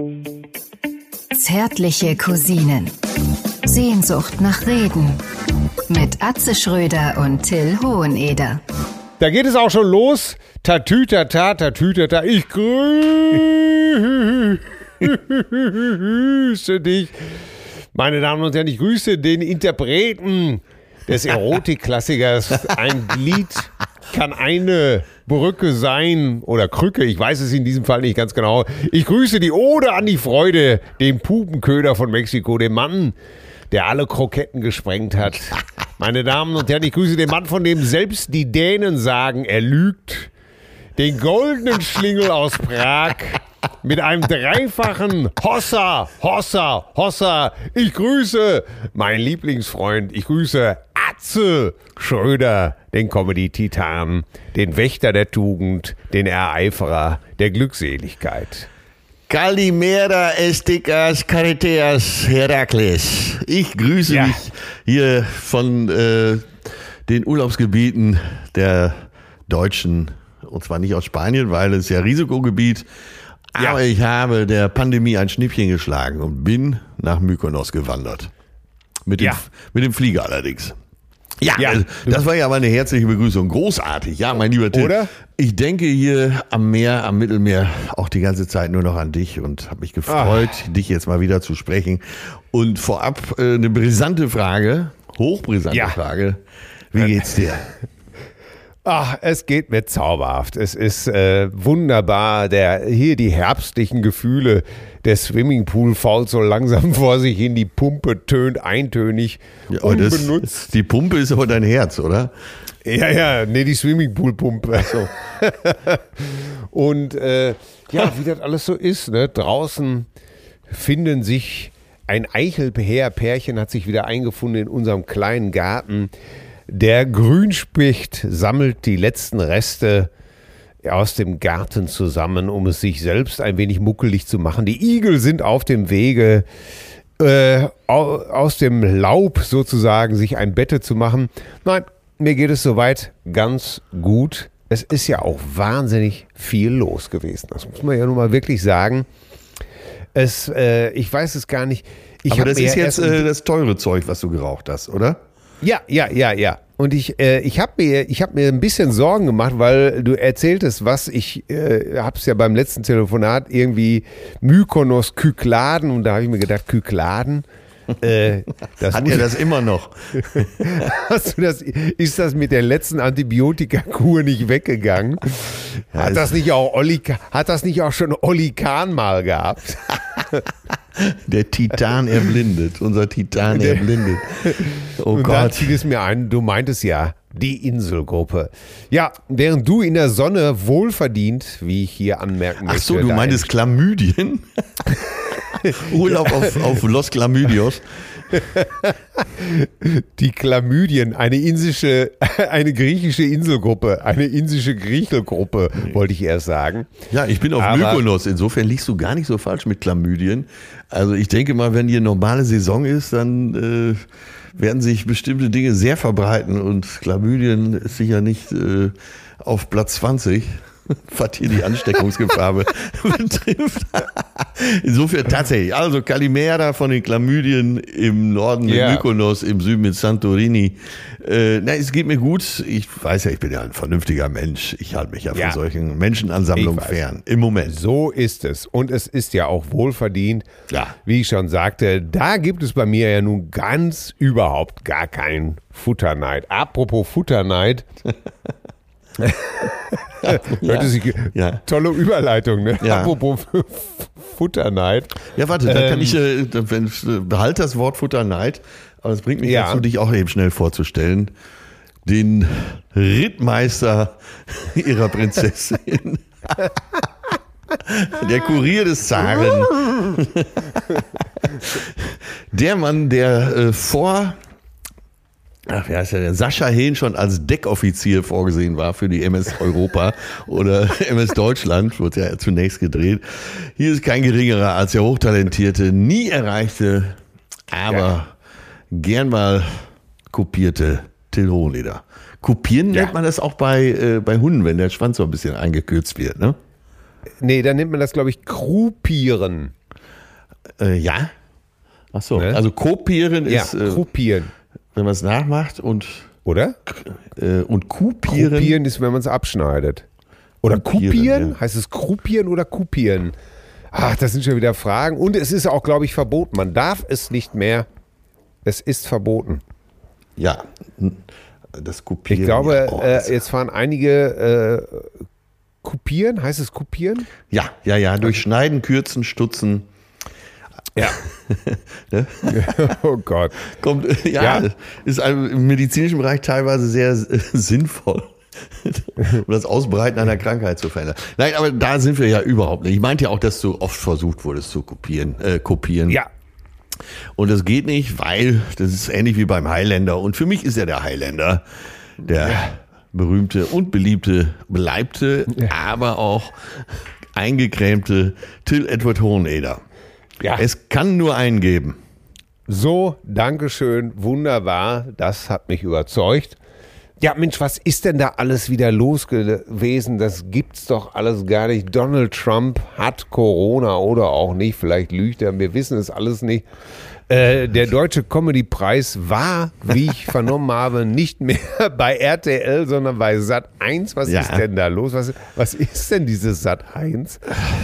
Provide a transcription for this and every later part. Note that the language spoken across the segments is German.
Zärtliche Cousinen. Sehnsucht nach Reden. Mit Atze Schröder und Till Hoheneder. Da geht es auch schon los. Tatütata, tatütata. Ich grüße dich. Meine Damen und Herren, ich grüße den Interpreten des Erotikklassikers. Ein Glied kann eine Brücke sein oder Krücke, ich weiß es in diesem Fall nicht ganz genau. Ich grüße die Ode an die Freude, den Pupenköder von Mexiko, den Mann, der alle Kroketten gesprengt hat. Meine Damen und Herren, ich grüße den Mann, von dem selbst die Dänen sagen, er lügt. Den goldenen Schlingel aus Prag mit einem dreifachen Hossa, Hossa, Hossa. Ich grüße meinen Lieblingsfreund, ich grüße Atze Schröder, den Comedy-Titan, den Wächter der Tugend, den Ereiferer der Glückseligkeit. Kalimera Estikas Kariteas Herakles. Ich grüße dich hier von den Urlaubsgebieten der Deutschen, und zwar nicht aus Spanien, weil es ja Risikogebiet. Aber ich habe der Pandemie ein Schnippchen geschlagen und bin nach Mykonos gewandert. Mit dem Flieger allerdings. Ja, das war ja mal eine herzliche Begrüßung. Großartig, ja, mein lieber Till. Oder? Ich denke hier am Meer, am Mittelmeer, auch die ganze Zeit nur noch an dich und habe mich gefreut, dich jetzt mal wieder zu sprechen. Und vorab eine brisante Frage, hochbrisante Frage. Wie geht's dir? Ach, es geht mir zauberhaft. Es ist wunderbar. Hier die herbstlichen Gefühle. Der Swimmingpool fault so langsam vor sich hin. Die Pumpe tönt eintönig, unbenutzt. Die Pumpe ist aber dein Herz, oder? Ja, die Swimmingpool-Pumpe. So. Und wie das alles so ist, ne? Draußen finden sich ein Eichelpärchen hat sich wieder eingefunden in unserem kleinen Garten. Der Grünspecht sammelt die letzten Reste aus dem Garten zusammen, um es sich selbst ein wenig muckelig zu machen. Die Igel sind auf dem Wege, aus dem Laub sozusagen sich ein Bette zu machen. Nein, mir geht es soweit ganz gut. Es ist ja auch wahnsinnig viel los gewesen. Das muss man ja nun mal wirklich sagen. Ich weiß es gar nicht. Aber das ist jetzt das teure Zeug, was du geraucht hast, oder? Ja. Und ich habe mir ein bisschen Sorgen gemacht, weil du erzähltest was. Ich habe es ja beim letzten Telefonat irgendwie Mykonos Kykladen und da habe ich mir gedacht, Kykladen. Hat er das immer noch? Ist das mit der letzten Antibiotikakur nicht weggegangen? Hat das nicht auch schon Olli Kahn mal gehabt? Der Titan erblindet, unser Titan erblindet. Oh und Gott. da fiel es mir ein, du meintest ja, die Inselgruppe. Ja, während du in der Sonne wohlverdient, wie ich hier anmerken möchte. Ach so, du meintest Chlamydien? Urlaub auf Los Chlamydios. Die Chlamydien, eine griechische Inselgruppe, eine indische Griechelgruppe, wollte ich erst sagen. Ja, ich bin auf Mykonos, insofern liegst du gar nicht so falsch mit Chlamydien. Also ich denke mal, wenn hier normale Saison ist, dann werden sich bestimmte Dinge sehr verbreiten und Chlamydien ist sicher nicht auf Platz 20. Was hier die Ansteckungsgefahr betrifft. Insofern tatsächlich. Also Kalimera von den Chlamydien im Norden mit Mykonos, im Süden mit Santorini. Es geht mir gut. Ich weiß ja, ich bin ja ein vernünftiger Mensch. Ich halte mich ja von solchen Menschenansammlungen fern. Im Moment. So ist es. Und es ist ja auch wohlverdient. Ja. Wie ich schon sagte, da gibt es bei mir ja nun ganz überhaupt gar keinen Futterneid. Apropos Futterneid. Hörte sich, tolle Überleitung, ne? Ja. Apropos Futterneid. Ja, warte, da kann ich, behalte das Wort Futterneid, aber es bringt mich dazu, dich auch eben schnell vorzustellen. Den Rittmeister ihrer Prinzessin. Der Kurier des Zaren. Der Mann, der wie heißt der Sascha Hehn schon als Deckoffizier vorgesehen war für die MS Europa oder MS Deutschland, wurde ja zunächst gedreht. Hier ist kein geringerer als der hochtalentierte, nie erreichte, aber gern mal kopierte Till Hoheneder. Kopieren nennt man das auch bei Hunden, wenn der Schwanz so ein bisschen eingekürzt wird, ne? Nee, dann nennt man das, glaube ich, Krupieren. Ja. Ach so, Ne? also kopieren Ja, ist, kopieren. wenn man es nachmacht und Oder? kopieren. Kopieren ist, wenn man es abschneidet. Oder Kopieren, kupieren? ja. Heißt es krupieren oder kupieren? Ach, das sind schon wieder Fragen. Und es ist auch, glaube ich, verboten. Man darf es nicht mehr. Es ist verboten. Ja, das Kopieren. Ich glaube, ja, jetzt fahren einige kopieren. Heißt es kopieren? ja, durchschneiden, kürzen, stutzen. Ja. Oh Gott. Kommt, Ja. ist im medizinischen Bereich teilweise sehr sinnvoll, um das Ausbreiten einer Krankheit zu verändern. Nein, aber da sind wir ja überhaupt nicht. Ich meinte ja auch, dass du oft versucht wurdest zu kopieren. Ja. Und das geht nicht, weil das ist ähnlich wie beim Highlander. Und für mich ist ja der Highlander der berühmte und beliebte, beleibte, aber auch eingecremte Till Edward Hoheneder. Ja. Es kann nur einen geben. So, Dankeschön, wunderbar, das hat mich überzeugt. Ja, Mensch, was ist denn da alles wieder los gewesen? Das gibt's doch alles gar nicht. Donald Trump hat Corona oder auch nicht, vielleicht lügt er, wir wissen es alles nicht. Der Deutsche Comedy-Preis war, wie ich vernommen habe, nicht mehr bei RTL, sondern bei Sat.1. Was ist denn da los? Was ist denn dieses Sat.1?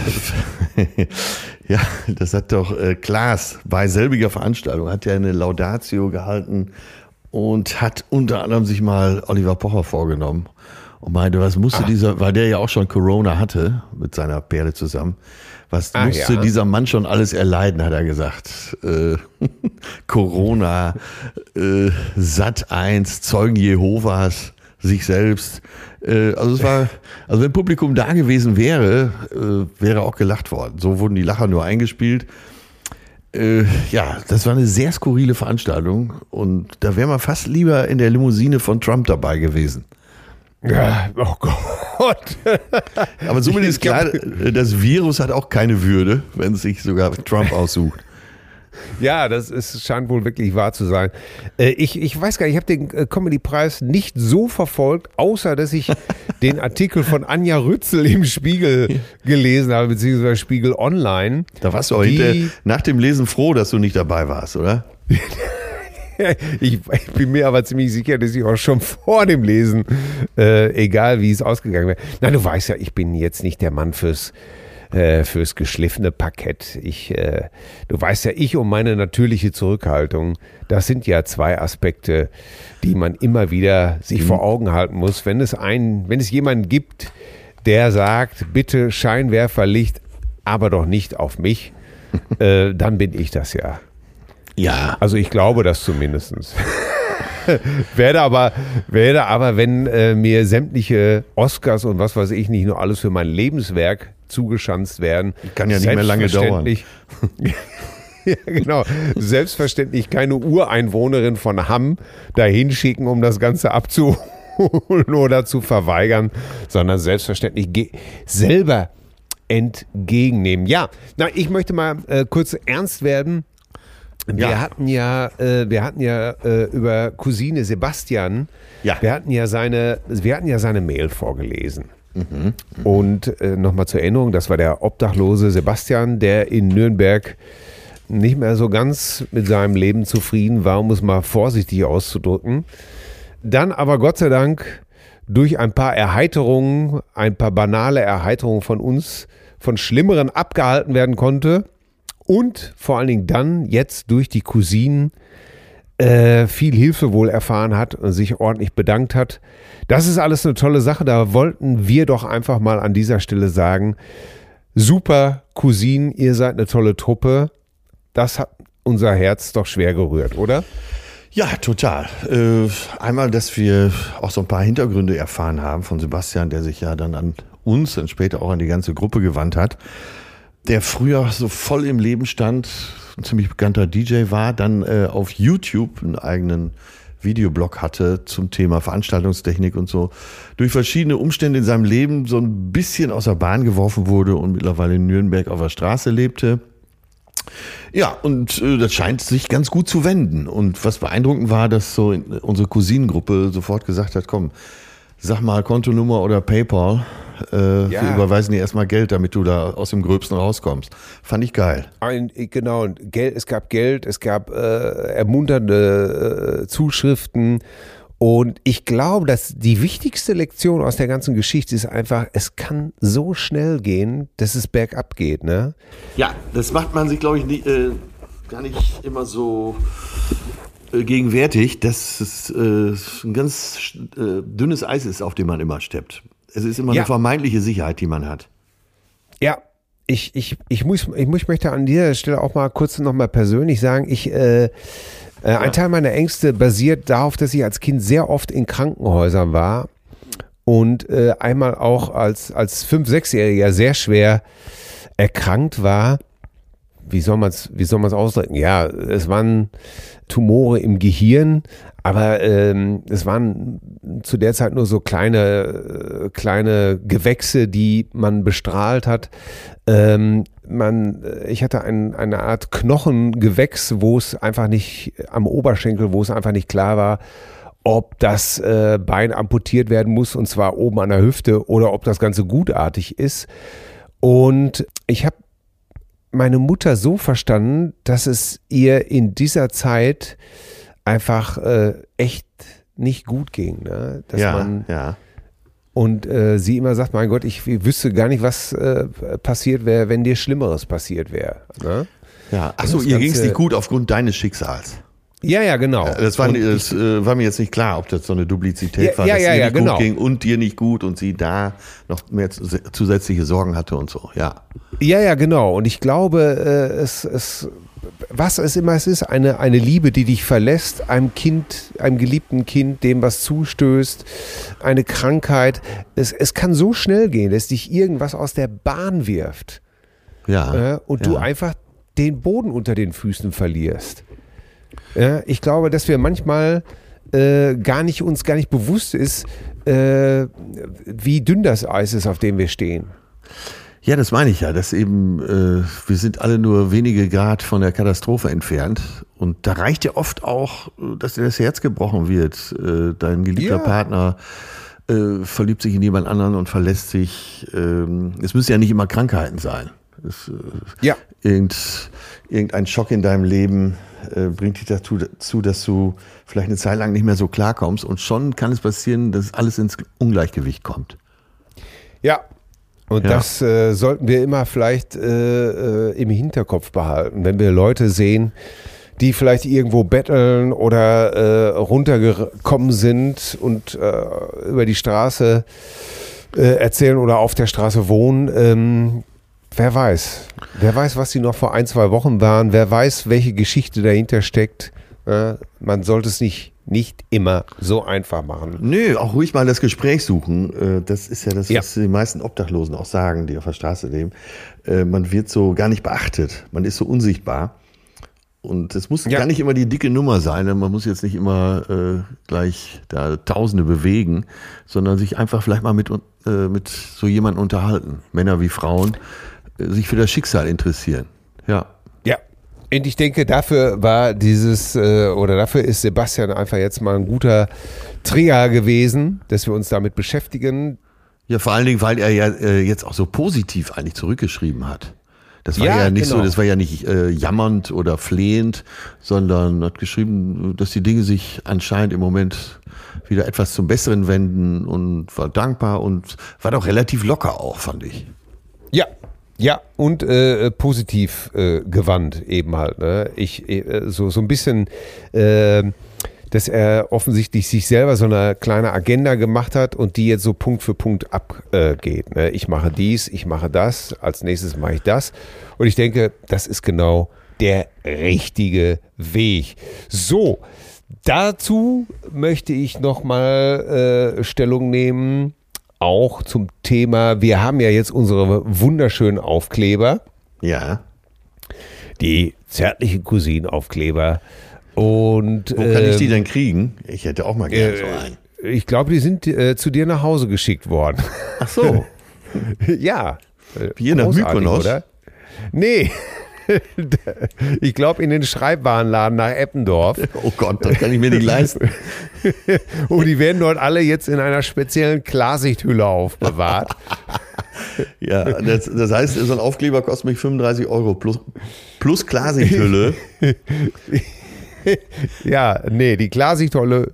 Ja, das hat doch Klaas bei selbiger Veranstaltung, hat ja eine Laudatio gehalten und hat unter anderem sich mal Oliver Pocher vorgenommen und meinte, was musste weil der ja auch schon Corona hatte mit seiner Perle zusammen, was musste dieser Mann schon alles erleiden, hat er gesagt. Corona, Sat.1, Zeugen Jehovas, sich selbst. Also wenn Publikum da gewesen wäre, wäre auch gelacht worden. So wurden die Lacher nur eingespielt. Das war eine sehr skurrile Veranstaltung und da wäre man fast lieber in der Limousine von Trump dabei gewesen. Ja, oh Gott. Aber somit ist klar, das Virus hat auch keine Würde, wenn es sich sogar Trump aussucht. Ja, scheint wohl wirklich wahr zu sein. Ich weiß gar nicht, ich habe den Comedy-Preis nicht so verfolgt, außer dass ich den Artikel von Anja Rützel im Spiegel gelesen habe, beziehungsweise Spiegel Online. Da warst du auch nach dem Lesen froh, dass du nicht dabei warst, oder? Ich bin mir aber ziemlich sicher, dass ich auch schon vor dem Lesen, egal wie es ausgegangen wäre. Na, du weißt ja, ich bin jetzt nicht der Mann fürs geschliffene Parkett. Du weißt ja, ich und meine natürliche Zurückhaltung, das sind ja zwei Aspekte, die man immer wieder sich vor Augen halten muss. Wenn es jemanden gibt, der sagt, bitte Scheinwerferlicht, aber doch nicht auf mich, dann bin ich das ja. Ja. Also ich glaube das zumindest. Werde aber, wenn mir sämtliche Oscars und was weiß ich nicht nur alles für mein Lebenswerk zugeschanzt werden. Kann ja nicht mehr lange dauern. Ja, genau. Selbstverständlich keine Ureinwohnerin von Hamm dahin schicken, um das Ganze abzuholen oder zu verweigern, sondern selbstverständlich selber entgegennehmen. Ja, ich möchte mal kurz ernst werden. Wir hatten ja über Cousine Sebastian, wir hatten ja seine Mail vorgelesen. Mhm. Und nochmal zur Erinnerung, das war der obdachlose Sebastian, der in Nürnberg nicht mehr so ganz mit seinem Leben zufrieden war, um es mal vorsichtig auszudrücken. Dann aber Gott sei Dank durch ein paar banale Erheiterungen von uns, von Schlimmeren abgehalten werden konnte. Und vor allen Dingen dann jetzt durch die Cousinen viel Hilfe wohl erfahren hat und sich ordentlich bedankt hat. Das ist alles eine tolle Sache. Da wollten wir doch einfach mal an dieser Stelle sagen, super Cousinen, ihr seid eine tolle Truppe. Das hat unser Herz doch schwer gerührt, oder? Ja, total. Einmal, dass wir auch so ein paar Hintergründe erfahren haben von Sebastian, der sich ja dann an uns und später auch an die ganze Gruppe gewandt hat. Der früher so voll im Leben stand, ein ziemlich bekannter DJ war, dann auf YouTube einen eigenen Videoblog hatte zum Thema Veranstaltungstechnik und so, durch verschiedene Umstände in seinem Leben so ein bisschen aus der Bahn geworfen wurde und mittlerweile in Nürnberg auf der Straße lebte. Ja, und das scheint sich ganz gut zu wenden. Und was beeindruckend war, dass so unsere Cousinengruppe sofort gesagt hat, komm, sag mal Kontonummer oder PayPal. Wir überweisen dir erstmal Geld, damit du da aus dem Gröbsten rauskommst. Fand ich geil. Genau, es gab Geld, es gab ermunternde Zuschriften. Und ich glaube, dass die wichtigste Lektion aus der ganzen Geschichte ist einfach, es kann so schnell gehen, dass es bergab geht, ne? Ja, das macht man sich, glaube ich, gar nicht immer so gegenwärtig, dass es ein ganz dünnes Eis ist, auf dem man immer steppt. Es ist immer eine vermeintliche Sicherheit, die man hat. Ja, ich möchte an dieser Stelle auch mal kurz noch mal persönlich sagen, ein Teil meiner Ängste basiert darauf, dass ich als Kind sehr oft in Krankenhäusern war und einmal auch als 5-, 6-Jähriger sehr schwer erkrankt war. Wie soll man es ausdrücken? Ja, es waren Tumore im Gehirn, aber es waren zu der Zeit nur so kleine Gewächse, die man bestrahlt hat. Ich hatte eine Art Knochengewächs, wo es einfach nicht am Oberschenkel, wo es einfach nicht klar war, ob das Bein amputiert werden muss, und zwar oben an der Hüfte, oder ob das Ganze gutartig ist. Und ich habe meine Mutter so verstanden, dass es ihr in dieser Zeit einfach echt nicht gut ging. Ne? Und sie immer sagt, mein Gott, ich wüsste gar nicht, was passiert wäre, wenn dir Schlimmeres passiert wäre. Ne? Ja, achso, ihr ging es nicht gut aufgrund deines Schicksals. Ja, genau. Das war mir jetzt nicht klar, ob das so eine Duplizität war, dass ihr nicht gut ging und dir nicht gut und sie da noch mehr zusätzliche Sorgen hatte und so, ja. Ja, genau. Und ich glaube, was es immer ist, eine Liebe, die dich verlässt, einem geliebten Kind, dem was zustößt, eine Krankheit. Es kann so schnell gehen, dass dich irgendwas aus der Bahn wirft. Ja. Und du einfach den Boden unter den Füßen verlierst. Ja, ich glaube, dass wir manchmal uns gar nicht bewusst ist, wie dünn das Eis ist, auf dem wir stehen. Ja, das meine ich ja, dass eben wir sind alle nur wenige Grad von der Katastrophe entfernt und da reicht ja oft auch, dass dir das Herz gebrochen wird. Dein geliebter Partner verliebt sich in jemand anderen und verlässt sich. Es müssen ja nicht immer Krankheiten sein. Irgendein Schock in deinem Leben bringt dich dazu, dass du vielleicht eine Zeit lang nicht mehr so klarkommst und schon kann es passieren, dass alles ins Ungleichgewicht kommt. Ja. Und das sollten wir immer vielleicht im Hinterkopf behalten, wenn wir Leute sehen, die vielleicht irgendwo betteln oder runtergekommen sind und über die Straße erzählen oder auf der Straße wohnen. Wer weiß, was sie noch vor 1-2 Wochen waren. Wer weiß, welche Geschichte dahinter steckt. Man sollte es nicht immer so einfach machen. Nö, auch ruhig mal das Gespräch suchen. Das ist ja das, was die meisten Obdachlosen auch sagen, die auf der Straße leben. Man wird so gar nicht beachtet. Man ist so unsichtbar. Und es muss gar nicht immer die dicke Nummer sein. Man muss jetzt nicht immer gleich da Tausende bewegen, sondern sich einfach vielleicht mal mit so jemandem unterhalten. Männer wie Frauen, sich für das Schicksal interessieren. Ja. Und ich denke, dafür ist Sebastian einfach jetzt mal ein guter Trigger gewesen, dass wir uns damit beschäftigen. Ja, vor allen Dingen, weil er ja jetzt auch so positiv eigentlich zurückgeschrieben hat. Das war ja nicht so, das war ja nicht jammernd oder flehend, sondern hat geschrieben, dass die Dinge sich anscheinend im Moment wieder etwas zum Besseren wenden und war dankbar und war doch relativ locker auch, fand ich. Ja, und positiv gewandt eben halt. Ne? So ein bisschen, dass er offensichtlich sich selber so eine kleine Agenda gemacht hat und die jetzt so Punkt für Punkt abgeht. Ne? Ich mache dies, ich mache das, als nächstes mache ich das. Und ich denke, das ist genau der richtige Weg. So, dazu möchte ich nochmal Stellung nehmen. Auch zum Thema, wir haben ja jetzt unsere wunderschönen Aufkleber. Ja. Die zärtlichen Cousinen-Aufkleber. Und, wo kann ich die denn kriegen? Ich hätte auch mal gerne so einen. Ich glaube, die sind zu dir nach Hause geschickt worden. Ach so. Ja. Hier nach Mykonos? Oder? Nee. Ich glaube in den Schreibwarenladen nach Eppendorf. Oh Gott, das kann ich mir nicht leisten. Und die werden dort alle jetzt in einer speziellen Klarsichthülle aufbewahrt. Ja, das heißt, so ein Aufkleber kostet mich 35 Euro plus Klarsichthülle. Ja, nee, die Klarsichthülle.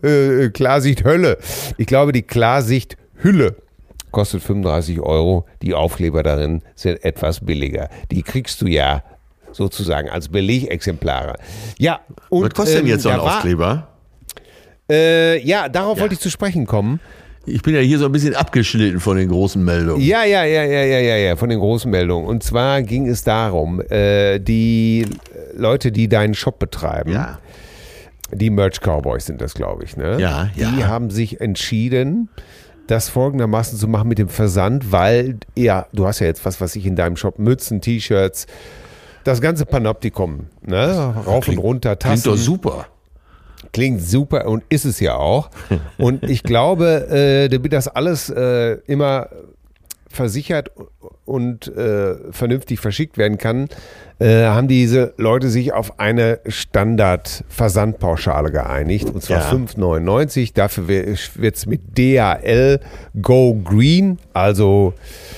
Ich glaube, die Klarsichthülle kostet 35 Euro. Die Aufkleber darin sind etwas billiger. Die kriegst du ja sozusagen als Belegexemplare. Ja, und was kostet denn jetzt so ein Aufkleber? Darauf wollte ich zu sprechen kommen. Ich bin ja hier so ein bisschen abgeschnitten von den großen Meldungen. Ja, von den großen Meldungen. Und zwar ging es darum, die Leute, die deinen Shop betreiben, die Merch Cowboys sind das, glaube ich, ne? Ja. Die haben sich entschieden, das folgendermaßen zu machen mit dem Versand, weil, du hast ja jetzt was ich in deinem Shop, Mützen, T-Shirts, das ganze Panoptikum, ne? Rauf und runter, Tassen. Klingt doch super. Klingt super und ist es ja auch. Und ich glaube, damit das alles immer versichert und vernünftig verschickt werden kann, haben diese Leute sich auf eine Standard-Versandpauschale geeinigt. Und zwar 5,99. Dafür wird es mit DHL Go Green, also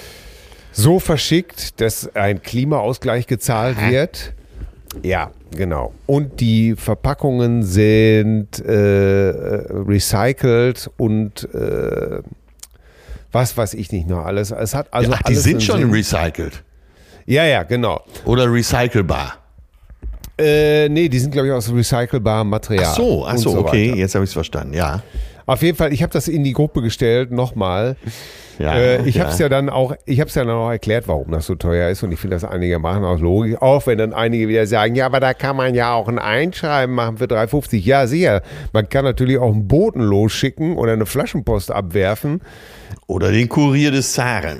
so verschickt, dass ein Klimaausgleich gezahlt wird. Ja, genau. Und die Verpackungen sind recycelt und was weiß ich nicht noch alles. Es hat also die alles sind schon recycelt. Ja, genau. Oder recycelbar. Nee, die sind, glaube ich, aus recycelbarem Material. Ach so, okay, weiter. jetzt habe ich es verstanden, ja. Auf jeden Fall, ich habe das in die Gruppe gestellt, nochmal. Ich habe es ja dann auch erklärt, warum das so teuer ist, und ich finde das einigermaßen auch logisch, auch wenn dann einige wieder sagen, ja, aber da kann man ja auch ein Einschreiben machen für 3,50. Ja, sicher, man kann natürlich auch einen Boten losschicken oder eine Flaschenpost abwerfen. Oder den Kurier des Zaren.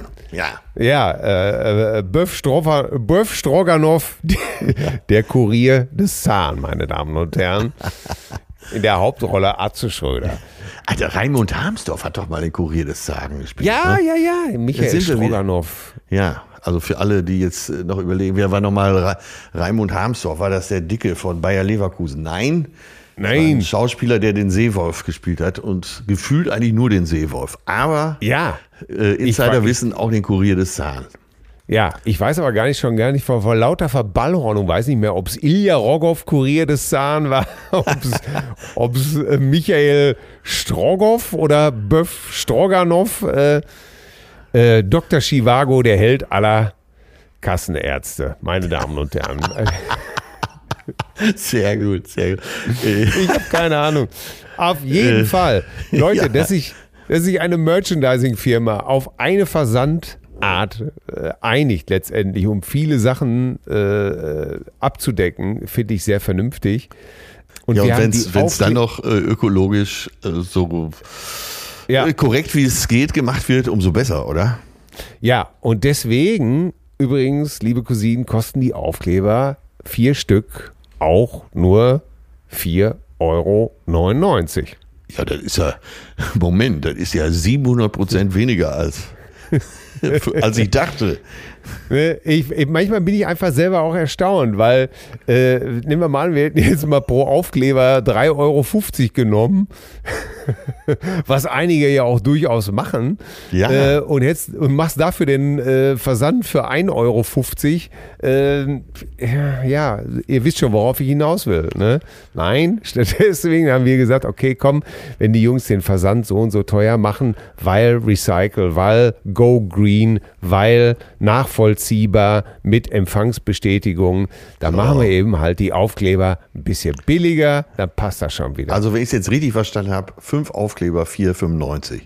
Ja, Böf Stroganoff, der Kurier des Zaren, meine Damen und Herren. In der Hauptrolle Atze Schröder. Alter, Raimund Harmsdorf hat doch mal den Kurier des Zaren gespielt. Ja, ne? ja. Michael Stroganoff. Ja, also für alle, die jetzt noch überlegen, wer war nochmal Raimund Harmsdorf? War das der Dicke von Bayer Leverkusen? Nein. Ein Schauspieler, der den Seewolf gespielt hat und gefühlt eigentlich nur den Seewolf. Aber Insider wissen auch den Kurier des Zaren. Ja, ich weiß aber gar nicht vor lauter Verballhornung, weiß nicht mehr, ob es Ilja Rogoff, Kurier des Zaren war, ob es Michael Strogoff oder Böf Stroganoff, Dr. Chivago, der Held aller Kassenärzte, meine Damen und Herren. Sehr gut. Ich habe keine Ahnung. Auf jeden Fall, Leute, dass sich eine Merchandising-Firma auf eine Versandart einigt letztendlich, um viele Sachen abzudecken, finde ich sehr vernünftig. Und wenn es dann noch ökologisch so korrekt wie es geht gemacht wird, umso besser, oder? Ja, und deswegen übrigens, liebe Cousinen, kosten die Aufkleber 4 Stück auch nur 4,99 Euro. Ja, das ist ja 700% weniger als ich dachte. Manchmal bin ich einfach selber auch erstaunt, weil, nehmen wir mal an, wir hätten jetzt mal pro Aufkleber 3,50 Euro genommen, was einige ja auch durchaus machen, und machst dafür den Versand für 1,50 Euro. Ihr wisst schon, worauf ich hinaus will. Ne? Nein, deswegen haben wir gesagt, okay, komm, wenn die Jungs den Versand so und so teuer machen, weil Recycle, weil Go Green, weil nachvollziehbar mit Empfangsbestätigung, dann machen wir eben halt die Aufkleber ein bisschen billiger, dann passt das schon wieder. Also wenn ich es jetzt richtig verstanden habe, 5 Aufkleber 4,95.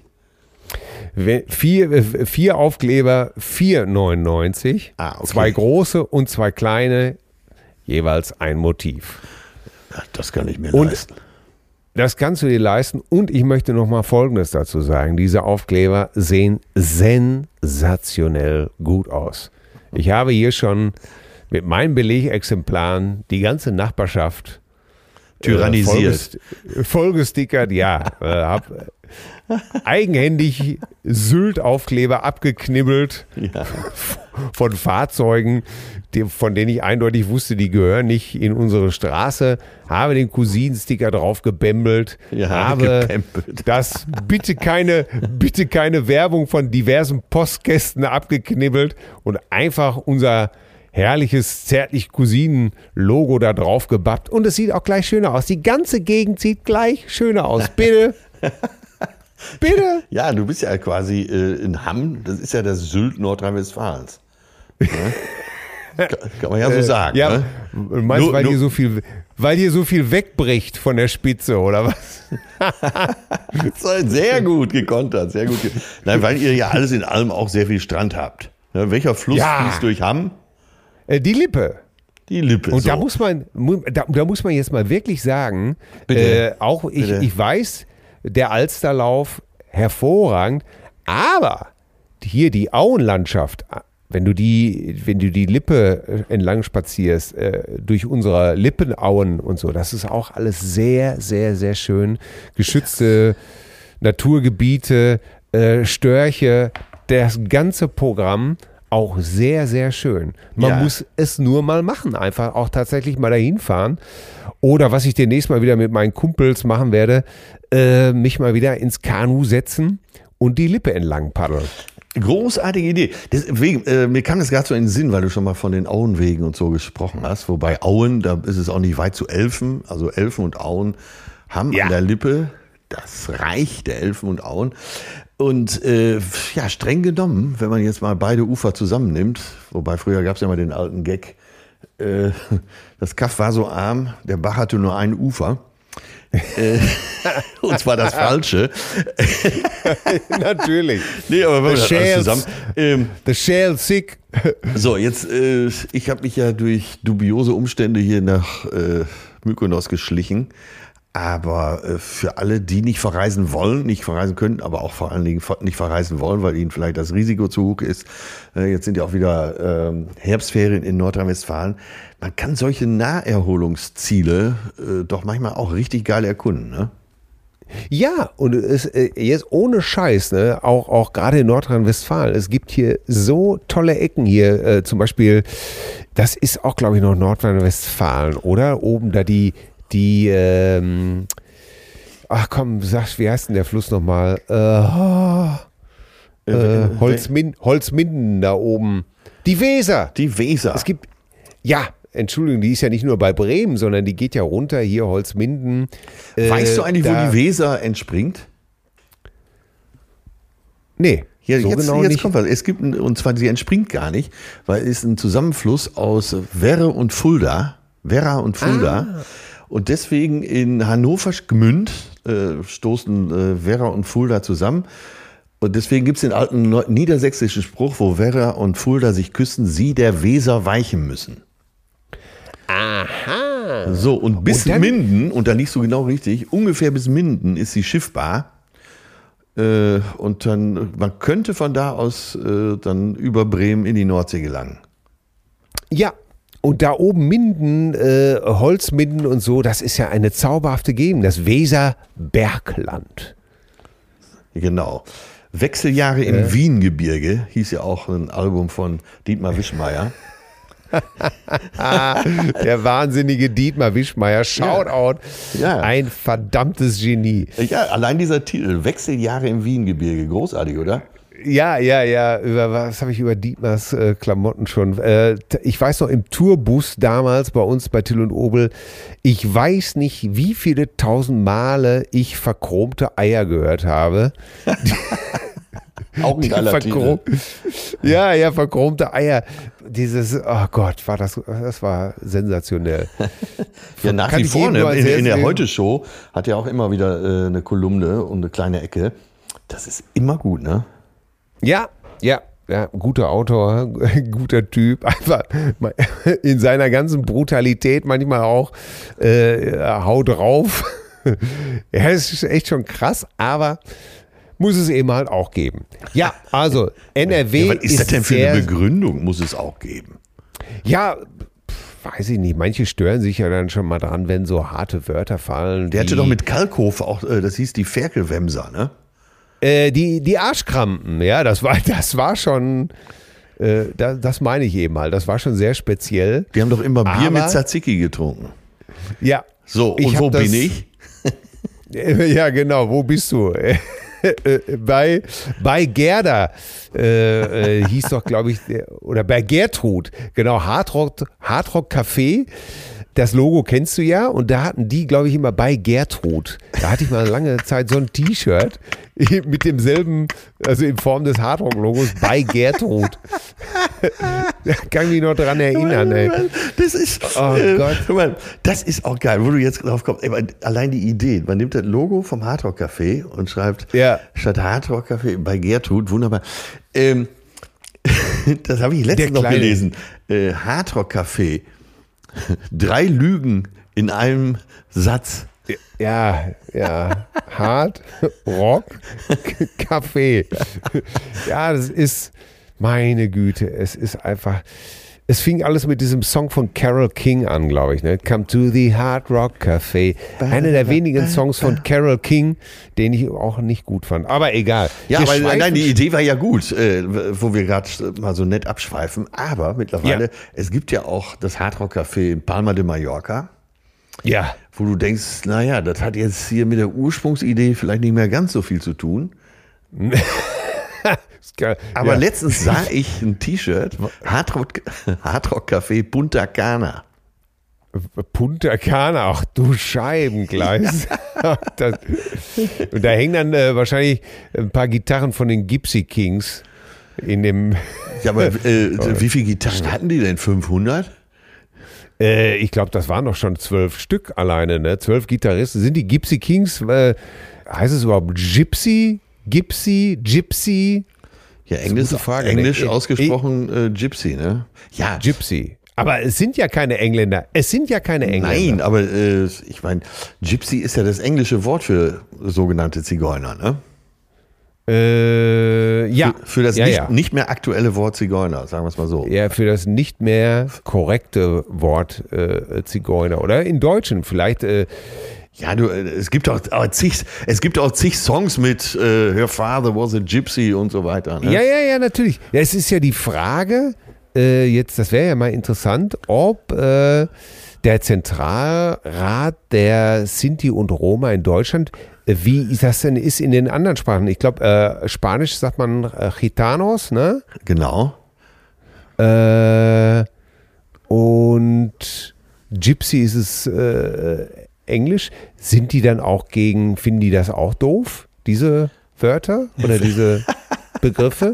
4 Aufkleber 4,99, okay. 2 große und 2 kleine, jeweils ein Motiv. Das kann ich mir leisten. Das kannst du dir leisten, und ich möchte noch mal Folgendes dazu sagen. Diese Aufkleber sehen sensationell gut aus. Ich habe hier schon mit meinen Belegexemplaren die ganze Nachbarschaft tyrannisiert. Vollgestickert, ja. Hab eigenhändig Sylt-Aufkleber abgeknibbelt von Fahrzeugen, von denen ich eindeutig wusste, die gehören nicht in unsere Straße. Habe den Cousin-Sticker drauf gebämbelt. Habe das bitte keine Werbung von diversen Postkästen abgeknibbelt und einfach unser herrliches, zärtlich Cousinen-Logo da drauf gebappt. Und es sieht auch gleich schöner aus. Die ganze Gegend sieht gleich schöner aus. Bitte. Bitte? Ja, du bist ja quasi in Hamm. Das ist ja das Sylt Nordrhein-Westfalens. Ja? Kann man ja so sagen. Ja, ne? Meinst du, weil hier so viel wegbricht von der Spitze, oder was? Sehr gut gekontert, sehr gut. Nein, weil ihr ja alles in allem auch sehr viel Strand habt. Ja, welcher Fluss fließt durch Hamm? Die Lippe. Die Lippe. Und so. da muss man jetzt mal wirklich sagen, Bitte. Ich weiß, der Alsterlauf hervorragend, aber hier die Auenlandschaft, wenn du die Lippe entlang spazierst, durch unsere Lippenauen und so, das ist auch alles sehr, sehr, sehr schön. Geschützte Naturgebiete, Störche, das ganze Programm auch sehr, sehr schön. Man muss es nur mal machen, einfach auch tatsächlich mal dahin fahren. Oder was ich demnächst mal wieder mit meinen Kumpels machen werde, mich mal wieder ins Kanu setzen und die Lippe entlang paddeln. Großartige Idee. Deswegen, mir kam das gerade so in den Sinn, weil du schon mal von den Auenwegen und so gesprochen hast. Wobei Auen, da ist es auch nicht weit zu Elfen. Also Elfen und Auen haben an der Lippe das Reich der Elfen und Auen. Und streng genommen, wenn man jetzt mal beide Ufer zusammennimmt, wobei früher gab es ja mal den alten Gag, das Kaff war so arm, der Bach hatte nur ein Ufer. Und zwar das Falsche. Natürlich. Nee, aber wenn wir das alles zusammen. The Shell Sick. So, jetzt, ich habe mich ja durch dubiose Umstände hier nach Mykonos geschlichen. Aber für alle, die nicht verreisen wollen, nicht verreisen können, aber auch vor allen Dingen nicht verreisen wollen, weil ihnen vielleicht das Risiko zu hoch ist. Jetzt sind ja auch wieder Herbstferien in Nordrhein-Westfalen. Man kann solche Naherholungsziele doch manchmal auch richtig geil erkunden, ne? Ja, und es jetzt ohne Scheiß, ne, auch gerade in Nordrhein-Westfalen, es gibt hier so tolle Ecken hier, zum Beispiel, das ist auch, glaube ich, noch Nordrhein-Westfalen, oder? Oben da ach komm, sag, wie heißt denn der Fluss nochmal? Holzminden da oben. Die Weser. Die Weser. Es gibt, Entschuldigung, die ist ja nicht nur bei Bremen, sondern die geht ja runter, hier Holzminden. Weißt du eigentlich, wo die Weser entspringt? Nee. Ja, so jetzt nicht. Kommt was. Es gibt, und zwar, sie entspringt gar nicht, weil es ist ein Zusammenfluss aus Werra und Fulda. Und deswegen in Hannover Gmünd stoßen Werra und Fulda zusammen. Und deswegen gibt es den alten niedersächsischen Spruch, wo Werra und Fulda sich küssen, sie der Weser weichen müssen. Aha. So, und bis Minden, und da liegst du genau richtig, ungefähr bis Minden ist sie schiffbar. Und dann, man könnte von da aus dann über Bremen in die Nordsee gelangen. Ja. Und da oben Minden, Holzminden und so, das ist ja eine zauberhafte Gegend, das Weserbergland. Genau. Wechseljahre im Wiengebirge hieß ja auch ein Album von Dietmar Wischmeier. Der wahnsinnige Dietmar Wischmeier, Shoutout, ein verdammtes Genie. Ja, allein dieser Titel, Wechseljahre im Wiengebirge, großartig, oder? Ja. Was habe ich über Dietmars Klamotten schon? Ich weiß noch, im Tourbus damals bei uns bei Till und Obel, ich weiß nicht, wie viele tausend Male ich verchromte Eier gehört habe. Auch ein geiler Titel. Ja, verchromte Eier. Oh Gott, das war sensationell. Ja, nach wie vor, in der Heute-Show hat er auch immer wieder eine Kolumne und eine kleine Ecke. Das ist immer gut, ne? Ja, guter Autor, guter Typ, einfach in seiner ganzen Brutalität manchmal auch hau drauf. Ja, es ist echt schon krass, aber muss es eben halt auch geben. Ja, also NRW was ist das denn für eine Begründung? Muss es auch geben? Ja, weiß ich nicht, manche stören sich ja dann schon mal dran, wenn so harte Wörter fallen. Der hatte doch mit Kalkofe auch, das hieß die Ferkelwemser, ne? Die Arschkrampen, ja, das war schon, das meine ich eben halt, das war schon sehr speziell. Die haben doch immer Bier mit Tzatziki getrunken. Ja. So, und wo bin ich? Ja, genau, wo bist du? bei Gerda hieß doch, glaube ich, oder bei Gertrud, genau, Hardrock Café. Das Logo kennst du ja, und da hatten die, glaube ich, immer bei Gertrud. Da hatte ich mal lange Zeit so ein T-Shirt mit demselben, also in Form des Hardrock-Logos, bei Gertrud. Da kann ich mich noch dran erinnern, ey. Das ist, guck mal, das ist auch geil, wo du jetzt drauf kommst. Ey, allein die Idee, man nimmt das Logo vom Hardrock Café und schreibt statt Hardrock Café bei Gertrud, wunderbar. Das habe ich letztens noch gelesen. Hardrock Café. 3 Lügen in einem Satz. Ja. Hard Rock Café. Ja, das ist, meine Güte, es ist einfach. Es fing alles mit diesem Song von Carole King an, glaube ich. Ne? Come to the Hard Rock Café. Einer der wenigen Songs von Carole King, den ich auch nicht gut fand. Aber egal. Ja, aber nein, die Idee war ja gut, wo wir gerade mal so nett abschweifen. Aber mittlerweile, es gibt ja auch das Hard Rock Café in Palma de Mallorca. Ja. Wo du denkst, naja, das hat jetzt hier mit der Ursprungsidee vielleicht nicht mehr ganz so viel zu tun. Aber letztens sah ich ein T-Shirt, Hardrock Café Punta Cana. Punta Cana, ach du Scheibengleis. Und da hängen dann wahrscheinlich ein paar Gitarren von den Gypsy Kings in dem. Ja, aber wie viele Gitarren hatten die denn? 500? Ich glaube, das waren doch schon 12 Stück alleine, ne? 12 Gitarristen. Sind die Gypsy Kings, heißt es überhaupt Gypsy? Ja, Englisch ausgesprochen Gypsy, ne? Ja. Gypsy. Aber es sind ja keine Engländer. Nein, aber ich meine, Gypsy ist ja das englische Wort für sogenannte Zigeuner, ne? Ja. Für das nicht mehr aktuelle Wort Zigeuner, sagen wir es mal so. Ja, für das nicht mehr korrekte Wort Zigeuner. Oder in Deutschen vielleicht. Ja, es gibt auch zig Songs mit Her Father was a Gypsy und so weiter. Ne? Ja, natürlich. Ja, es ist ja die Frage, jetzt, das wäre ja mal interessant, ob der Zentralrat der Sinti und Roma in Deutschland, wie das denn ist in den anderen Sprachen. Ich glaube, Spanisch sagt man Gitanos, ne? Genau. Und Gypsy ist es Englisch. Sind die dann auch finden die das auch doof, diese Wörter oder diese Begriffe?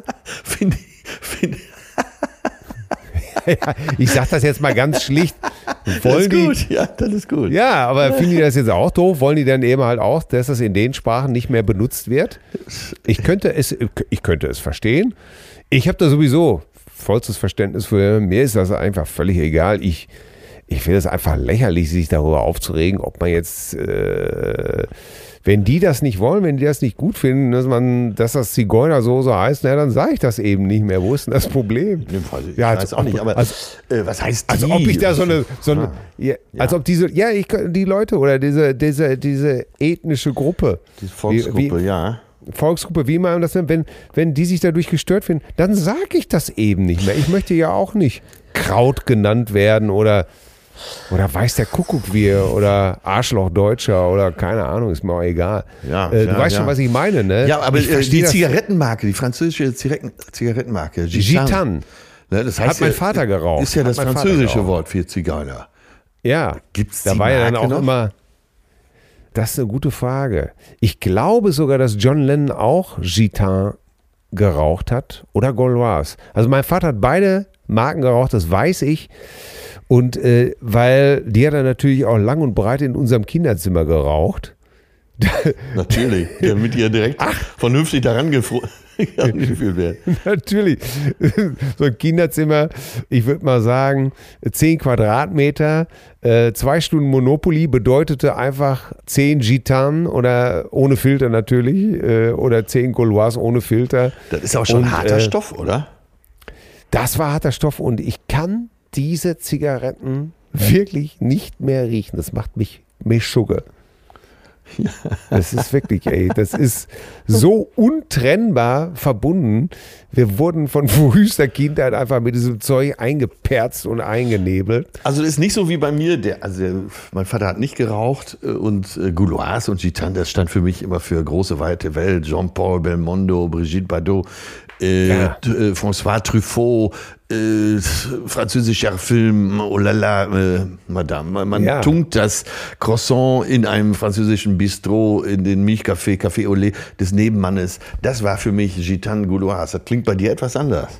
Ja, ich sag das jetzt mal ganz schlicht. Das ist gut, ja, das ist gut. Ja, aber finden die das jetzt auch doof? Wollen die dann eben halt auch, dass das in den Sprachen nicht mehr benutzt wird? Ich könnte es verstehen. Ich habe da sowieso vollstes Verständnis für. Mir ist das einfach völlig egal. Ich finde es einfach lächerlich, sich darüber aufzuregen, ob man jetzt, wenn die das nicht wollen, wenn die das nicht gut finden, dass das Zigeuner so heißt, na, dann sage ich das eben nicht mehr. Wo ist denn das Problem? Ich weiß auch nicht, aber was heißt die? Als ob ich da als ob die Leute oder diese ethnische Gruppe. Die Volksgruppe, Volksgruppe, wie man das nennt, wenn die sich dadurch gestört finden, dann sage ich das eben nicht mehr. Ich möchte ja auch nicht Kraut genannt werden oder weiß der Kuckuck wir oder Arschloch-Deutscher oder keine Ahnung, ist mir auch egal. Ja, du weißt schon, was ich meine, ne? Ja, aber die Zigarettenmarke, die französische Zigarettenmarke, Gitan. Ne, das heißt, hat mein Vater geraucht. Ist ja das französische Wort für Zigeuner. Ja, gibt's da war ja dann auch noch? Immer. Das ist eine gute Frage. Ich glaube sogar, dass John Lennon auch Gitan geraucht hat oder Gauloise. Also mein Vater hat beide Marken geraucht, das weiß ich. Und weil die hat er natürlich auch lang und breit in unserem Kinderzimmer geraucht. Natürlich, damit ihr direkt vernünftig daran geführt werdet. Natürlich. So ein Kinderzimmer, ich würde mal sagen, 10 Quadratmeter, 2 Stunden Monopoly bedeutete einfach 10 Gitan oder ohne Filter natürlich oder 10 Gauloise ohne Filter. Das ist auch schon harter Stoff, oder? Das war harter Stoff und ich kann diese Zigaretten wirklich nicht mehr riechen. Das macht mich Meschugge. Ja. Das ist wirklich, das ist so untrennbar verbunden. Wir wurden von frühester Kindheit einfach mit diesem Zeug eingeperzt und eingenebelt. Also das ist nicht so wie bei mir, mein Vater hat nicht geraucht und Gauloise und Gitane, das stand für mich immer für große, weite Welt. Jean-Paul Belmondo, Brigitte Bardot, François Truffaut, französischer Film, oh la la, Madame. Man tunkt das Croissant in einem französischen Bistro in den Milchcafé, Café au lait des Nebenmannes. Das war für mich Gitane Gauloise. Das klingt bei dir etwas anders.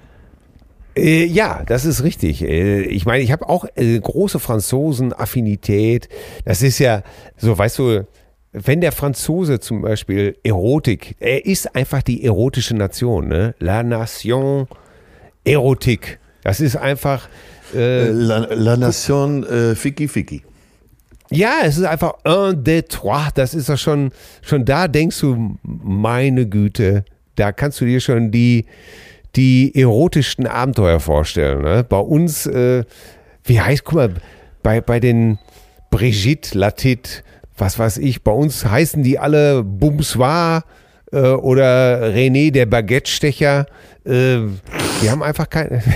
Ja, das ist richtig. Ich meine, ich habe auch große Franzosen-Affinität. Das ist ja so, weißt du, wenn der Franzose zum Beispiel Erotik, er ist einfach die erotische Nation, ne? La Nation Erotik. Das ist einfach La Nation Ficky Ficky. Ja, es ist einfach un, deux, trois. Das ist doch schon da denkst du, meine Güte, da kannst du dir schon die erotischsten Abenteuer vorstellen. Ne? Bei uns, guck mal, bei den Brigitte, Latit, was weiß ich, bei uns heißen die alle Bumsoir oder René der Baguette-Stecher. Wir haben einfach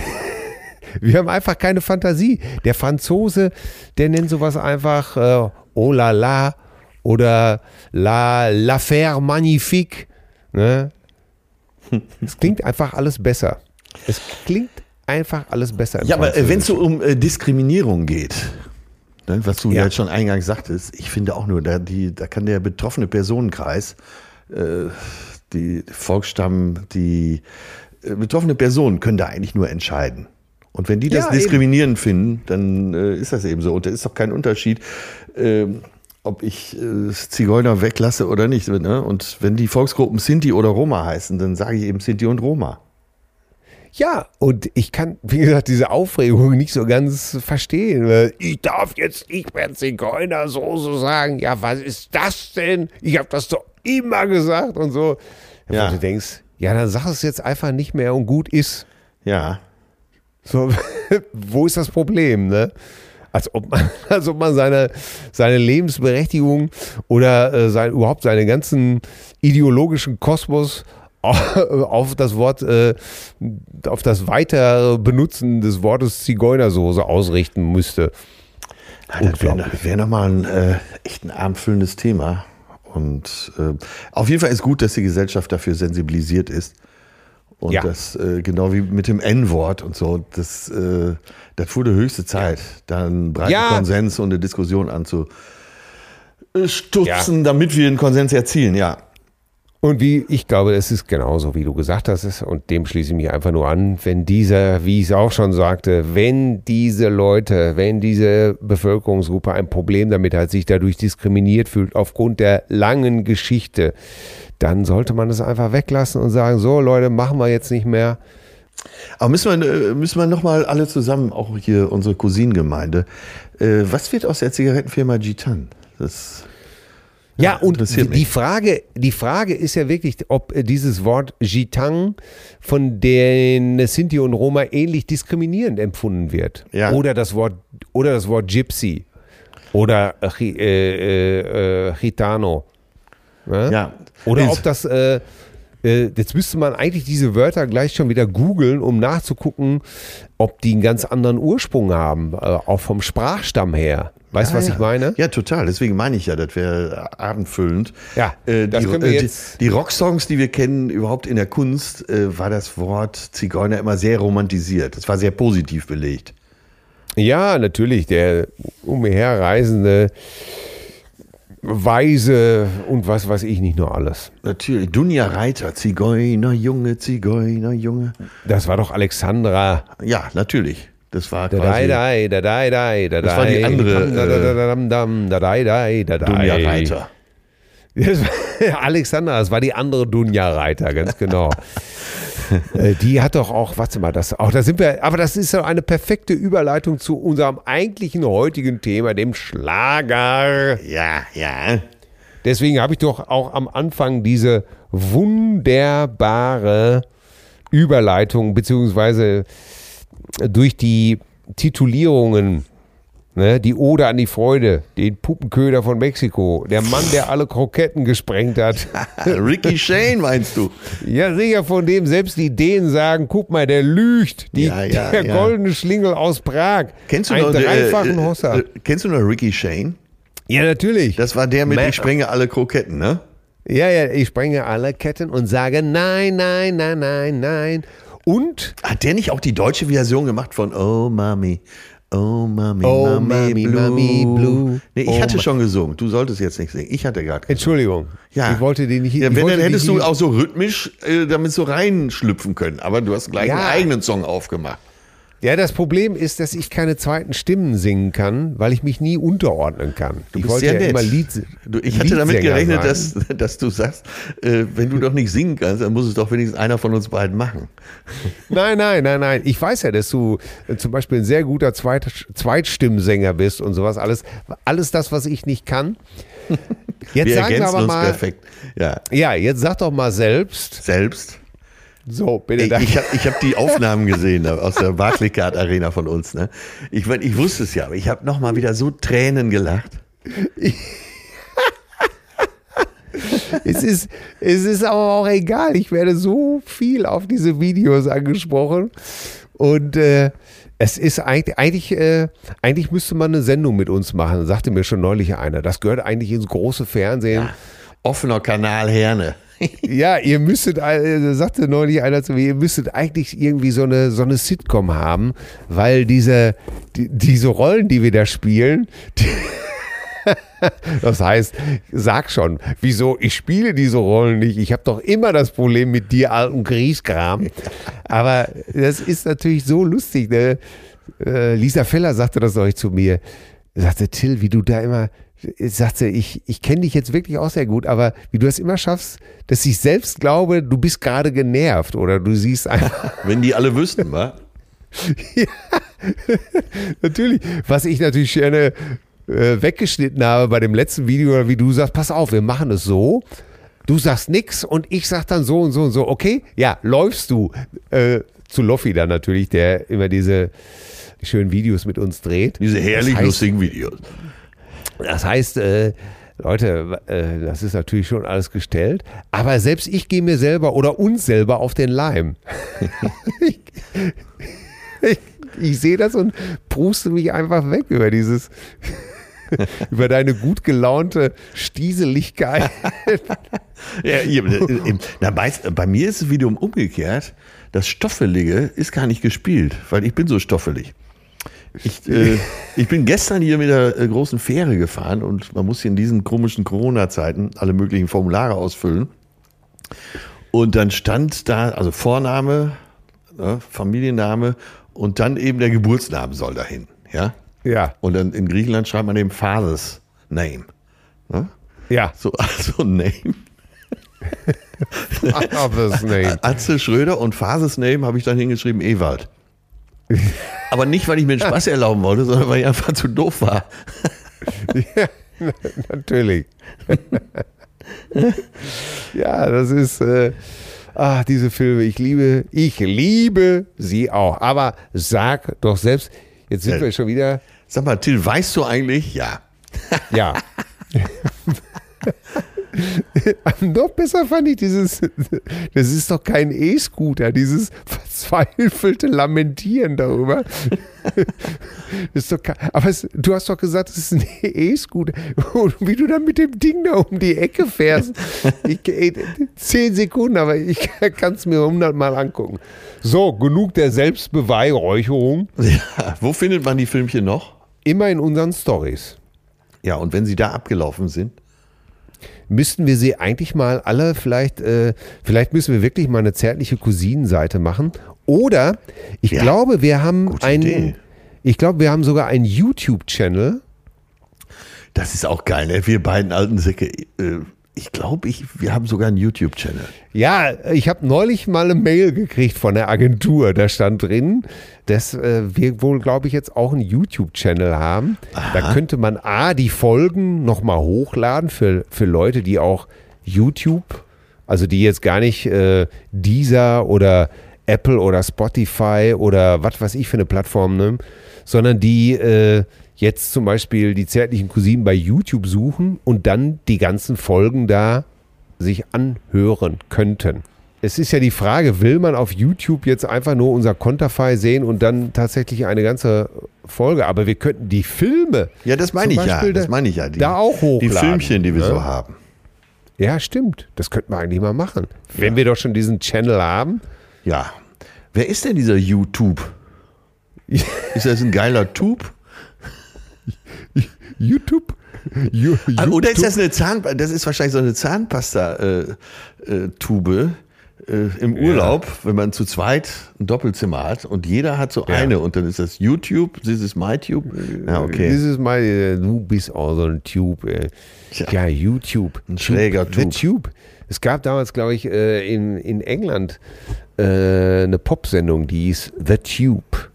keine Fantasie. Der Franzose, der nennt sowas einfach oh la la oder l'affaire magnifique. Ne? Es klingt einfach alles besser. Es klingt einfach alles besser. Ja, aber wenn es so um Diskriminierung geht, ne, was du ja jetzt schon eingangs sagtest, ich finde auch nur, da kann der betroffene Personenkreis, die Volksstamm, die betroffene Personen können da eigentlich nur entscheiden. Und wenn die das diskriminierend finden, dann ist das eben so. Und da ist doch kein Unterschied, ob ich Zigeuner weglasse oder nicht. Ne? Und wenn die Volksgruppen Sinti oder Roma heißen, dann sage ich eben Sinti und Roma. Ja, und ich kann, wie gesagt, diese Aufregung nicht so ganz verstehen. Weil ich darf jetzt nicht mehr Zigeuner so sagen. Ja, was ist das denn? Ich habe das doch immer gesagt und so. Ja. Und du denkst, ja, dann sag es jetzt einfach nicht mehr und gut ist. Ja. So, wo ist das Problem, ne? Als ob man seine Lebensberechtigung oder überhaupt seine ganzen ideologischen Kosmos auf das weitere Benutzen des Wortes Zigeunersoße ausrichten müsste. Ja, das wäre nochmal ein echt ein abendfüllendes Thema. Und auf jeden Fall ist gut, dass die Gesellschaft dafür sensibilisiert ist. Und das, genau wie mit dem N-Wort und so, das wurde höchste Zeit, da einen breiten Konsens und eine Diskussion anzustupsen, damit wir einen Konsens erzielen, ja. Und ich glaube, es ist genauso, wie du gesagt hast, und dem schließe ich mich einfach nur an, wenn wie ich es auch schon sagte, wenn diese Bevölkerungsgruppe ein Problem damit hat, sich dadurch diskriminiert fühlt, aufgrund der langen Geschichte, dann sollte man es einfach weglassen und sagen, so Leute, machen wir jetzt nicht mehr. Aber müssen wir nochmal alle zusammen, auch hier unsere Cousinengemeinde, was wird aus der Zigarettenfirma Gitane? Ja, und die Frage ist ja wirklich, ob dieses Wort Gitane von den Sinti und Roma ähnlich diskriminierend empfunden wird. Ja. Oder das Wort Gypsy oder Gitano. Ne? Ja. Oder ob das, jetzt müsste man eigentlich diese Wörter gleich schon wieder googeln, um nachzugucken, ob die einen ganz anderen Ursprung haben, auch vom Sprachstamm her. Weißt du, was ich meine? Ja, total. Deswegen meine ich ja, das wäre abendfüllend. Ja, das können wir jetzt. Die Rocksongs, die wir kennen, überhaupt in der Kunst, war das Wort Zigeuner immer sehr romantisiert. Das war sehr positiv belegt. Ja, natürlich. Der umherreisende Weise und was weiß ich nicht nur alles. Natürlich. Dunja Reiter, Zigeunerjunge, Zigeunerjunge. Das war doch Alexandra. Ja, natürlich. Das war quasi. Das war die andere. Dunja Reiter. Alexandra, das war die andere Dunja Reiter, ganz genau. Die hat doch auch, warte mal, das ist doch eine perfekte Überleitung zu unserem eigentlichen heutigen Thema, dem Schlager. Ja, ja. Deswegen habe ich doch auch am Anfang diese wunderbare Überleitung, beziehungsweise durch die Titulierungen Ne, die Ode an die Freude, den Puppenköder von Mexiko, der Mann, der alle Kroketten gesprengt hat. Ricky Shane meinst du? Ja, sicher, von dem selbst die Dänen sagen, guck mal, der lügt. Der goldene Schlingel aus Prag. Kennst du einen noch dreifachen Hossa. Kennst du noch Ricky Shane? Ja, natürlich. Das war der mit Ich sprenge alle Kroketten, ne? Ja, ich sprenge alle Ketten und sage nein, nein, nein, nein, nein. Und? Hat der nicht auch die deutsche Version gemacht von Oh Mami? Oh Mami, oh, Mami, Mami, Blue. Nee, ich hatte schon gesungen. Du solltest jetzt nicht singen. Ich hatte gerade gesungen. Entschuldigung. Ja. Ich wollte den nicht. Ja, wenn, dann hättest du auch so rhythmisch damit so reinschlüpfen können. Aber du hast gleich einen eigenen Song aufgemacht. Ja, das Problem ist, dass ich keine zweiten Stimmen singen kann, weil ich mich nie unterordnen kann. Ich wollte ja immer ich hatte damit gerechnet, dass du sagst, wenn du doch nicht singen kannst, dann muss es doch wenigstens einer von uns beiden machen. Nein. Ich weiß ja, dass du zum Beispiel ein sehr guter Zweitstimmensänger bist und sowas. Alles das, was ich nicht kann. Jetzt wir sagen wir aber uns mal. Perfekt. Ja, jetzt sag doch mal selbst. So, bitte. Ich hab die Aufnahmen gesehen aus der Barclaycard Arena von uns. Ne? Ich wusste es ja, aber ich habe nochmal wieder so Tränen gelacht. Es ist aber auch egal. Ich werde so viel auf diese Videos angesprochen. Und es ist eigentlich müsste man eine Sendung mit uns machen, sagte mir schon neulich einer. Das gehört eigentlich ins große Fernsehen. Ja, offener Kanal Herne. Ja, ihr müsstet, sagte neulich einer zu mir, ihr müsstet eigentlich irgendwie so eine Sitcom haben, weil diese Rollen, die wir da spielen, das heißt, sag schon, wieso, ich spiele diese Rollen nicht, ich habe doch immer das Problem mit dir, alten Grieskram. Aber das ist natürlich so lustig, ne? Lisa Feller sagte das euch zu mir, sagte, Till, wie du da immer, sagte, ich kenne dich jetzt wirklich auch sehr gut, aber wie du es immer schaffst, dass ich selbst glaube, du bist gerade genervt oder du siehst einfach. Wenn die alle wüssten, wa? Ja, natürlich. Was ich natürlich gerne weggeschnitten habe bei dem letzten Video, wie du sagst, pass auf, wir machen es so, du sagst nix und ich sag dann so und so und so, okay? Ja, läufst du zu Loffi dann natürlich, der immer diese schönen Videos mit uns dreht. Diese herrlich lustigen Videos. Das heißt, Leute, das ist natürlich schon alles gestellt, aber selbst ich gehe mir selber oder uns selber auf den Leim. Ich sehe das und pruste mich einfach weg über über deine gut gelaunte Stieseligkeit. Bei mir ist es wiederum umgekehrt. Das Stoffelige ist gar nicht gespielt, weil ich bin so stoffelig. Ich bin gestern hier mit der großen Fähre gefahren und man muss hier in diesen komischen Corona-Zeiten alle möglichen Formulare ausfüllen. Und dann stand da, also Vorname, Familienname und dann eben der Geburtsname soll dahin. Ja. Ja. Und dann in Griechenland schreibt man eben Father's Name. Ne? Ja. So, also Name. Father's Name. Atze Schröder und Father's Name habe ich dann hingeschrieben Ewald. Aber nicht, weil ich mir einen Spaß erlauben wollte, sondern weil ich einfach zu doof war. Ja, natürlich. Ja, das ist, diese Filme, ich liebe sie auch. Aber sag doch selbst, jetzt sind wir schon wieder. Sag mal, Till, weißt du eigentlich? Ja. Ja. Noch besser fand ich das ist doch kein E-Scooter, dieses verzweifelte Lamentieren darüber. Das ist doch du hast doch gesagt, es ist ein E-Scooter. Und wie du dann mit dem Ding da um die Ecke fährst. 10 Sekunden, aber ich kann es mir 100 Mal angucken. So, genug der Selbstbeweihräucherung. Ja, wo findet man die Filmchen noch? Immer in unseren Stories. Ja, und wenn sie da abgelaufen sind? Müssten wir sie eigentlich mal alle vielleicht müssen wir wirklich mal eine zärtliche Cousinenseite machen. Oder ich glaube, wir haben sogar einen YouTube-Channel. Das ist auch geil, ne? Wir beiden alten Säcke. Ich glaube, wir haben sogar einen YouTube-Channel. Ja, ich habe neulich mal eine Mail gekriegt von der Agentur. Da stand drin, dass wir wohl, glaube ich, jetzt auch einen YouTube-Channel haben. Aha. Da könnte man die Folgen nochmal hochladen für Leute, die auch YouTube, also die jetzt gar nicht Deezer oder Apple oder Spotify oder was weiß ich für eine Plattform nehmen, sondern die jetzt zum Beispiel die zärtlichen Cousinen bei YouTube suchen und dann die ganzen Folgen da sich anhören könnten. Es ist ja die Frage, will man auf YouTube jetzt einfach nur unser Konterfei sehen und dann tatsächlich eine ganze Folge? Aber wir könnten die Filme. Ja, das meine ich ja. Das meine ich ja. Da auch hochladen. Die Filmchen, die wir so haben. Ja, stimmt. Das könnten wir eigentlich mal machen. Wenn wir doch schon diesen Channel haben. Ja. Wer ist denn dieser YouTube? Ist das ein geiler Tube? YouTube? Oder ist das das ist wahrscheinlich so eine Zahnpasta-Tube im Urlaub, wenn man zu zweit ein Doppelzimmer hat und jeder hat so eine und dann ist das YouTube, this is my tube. Ja, okay. This is my, du bist auch so ein Tube. Ja, YouTube. Ein schräger The Tube. Es gab damals, glaube ich, in England eine Popsendung, die hieß The Tube.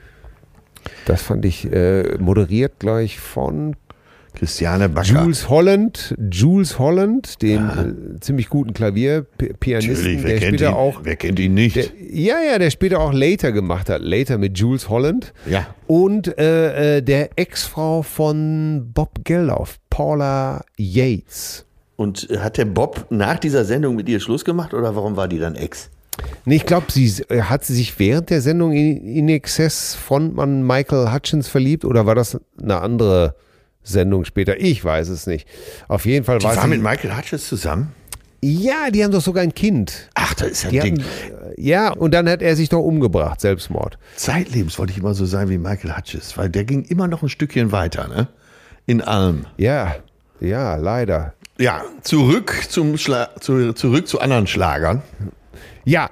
Das fand ich moderiert gleich von Christiane Backer. Jules Holland, dem ziemlich guten Klavierpianisten, der später auch. Wer kennt ihn nicht? Der später auch Later gemacht hat. Later mit Jules Holland. Ja. Und der Ex-Frau von Bob Geldof, Paula Yates. Und hat der Bob nach dieser Sendung mit ihr Schluss gemacht oder warum war die dann Ex? Nee, ich glaube, hat sie sich während der Sendung in Excess Frontmann Michael Hutchins verliebt oder war das eine andere Sendung später? Ich weiß es nicht. Auf jeden Fall war sie mit Michael Hutchins zusammen? Ja, die haben doch sogar ein Kind. Ach, das ist ja ein Ding. Ja, und dann hat er sich doch umgebracht, Selbstmord. Zeitlebens wollte ich immer so sein wie Michael Hutchins, weil der ging immer noch ein Stückchen weiter, ne? In allem. Ja, leider. Ja, zurück zu anderen Schlagern. Ja,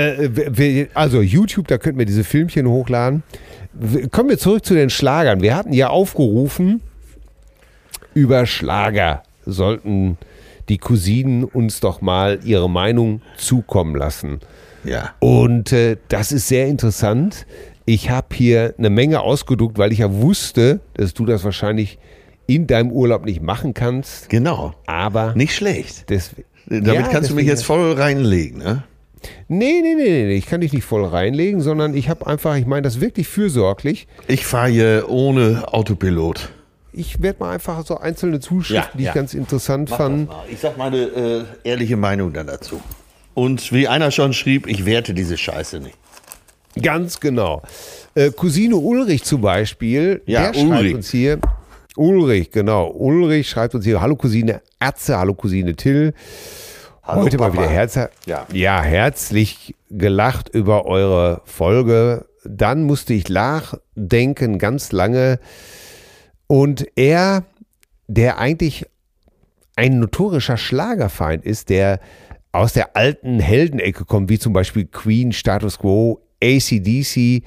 also YouTube, da könnten wir diese Filmchen hochladen. Kommen wir zurück zu den Schlagern. Wir hatten ja aufgerufen, über Schlager sollten die Cousinen uns doch mal ihre Meinung zukommen lassen. Ja. Und das ist sehr interessant. Ich habe hier eine Menge ausgedruckt, weil ich ja wusste, dass du das wahrscheinlich in deinem Urlaub nicht machen kannst. Genau. Aber nicht schlecht. Damit kannst du mich jetzt voll reinlegen, ne? Nee, ich kann dich nicht voll reinlegen, sondern ich meine das wirklich fürsorglich. Ich fahre hier ohne Autopilot. Ich werde mal einfach so einzelne Zuschriften, die ich ganz interessant fand. Ich sag meine ehrliche Meinung dann dazu. Und wie einer schon schrieb, ich werte diese Scheiße nicht. Ganz genau. Cousine Ulrich zum Beispiel, der schreibt uns hier, Ulrich schreibt uns hier, hallo Cousine Atze, hallo Cousine Till. Hallo, heute Papa. mal wieder herzlich gelacht über eure Folge. Dann musste ich nachdenken ganz lange. Und er, der eigentlich ein notorischer Schlagerfeind ist, der aus der alten Heldenecke kommt, wie zum Beispiel Queen, Status Quo, AC/DC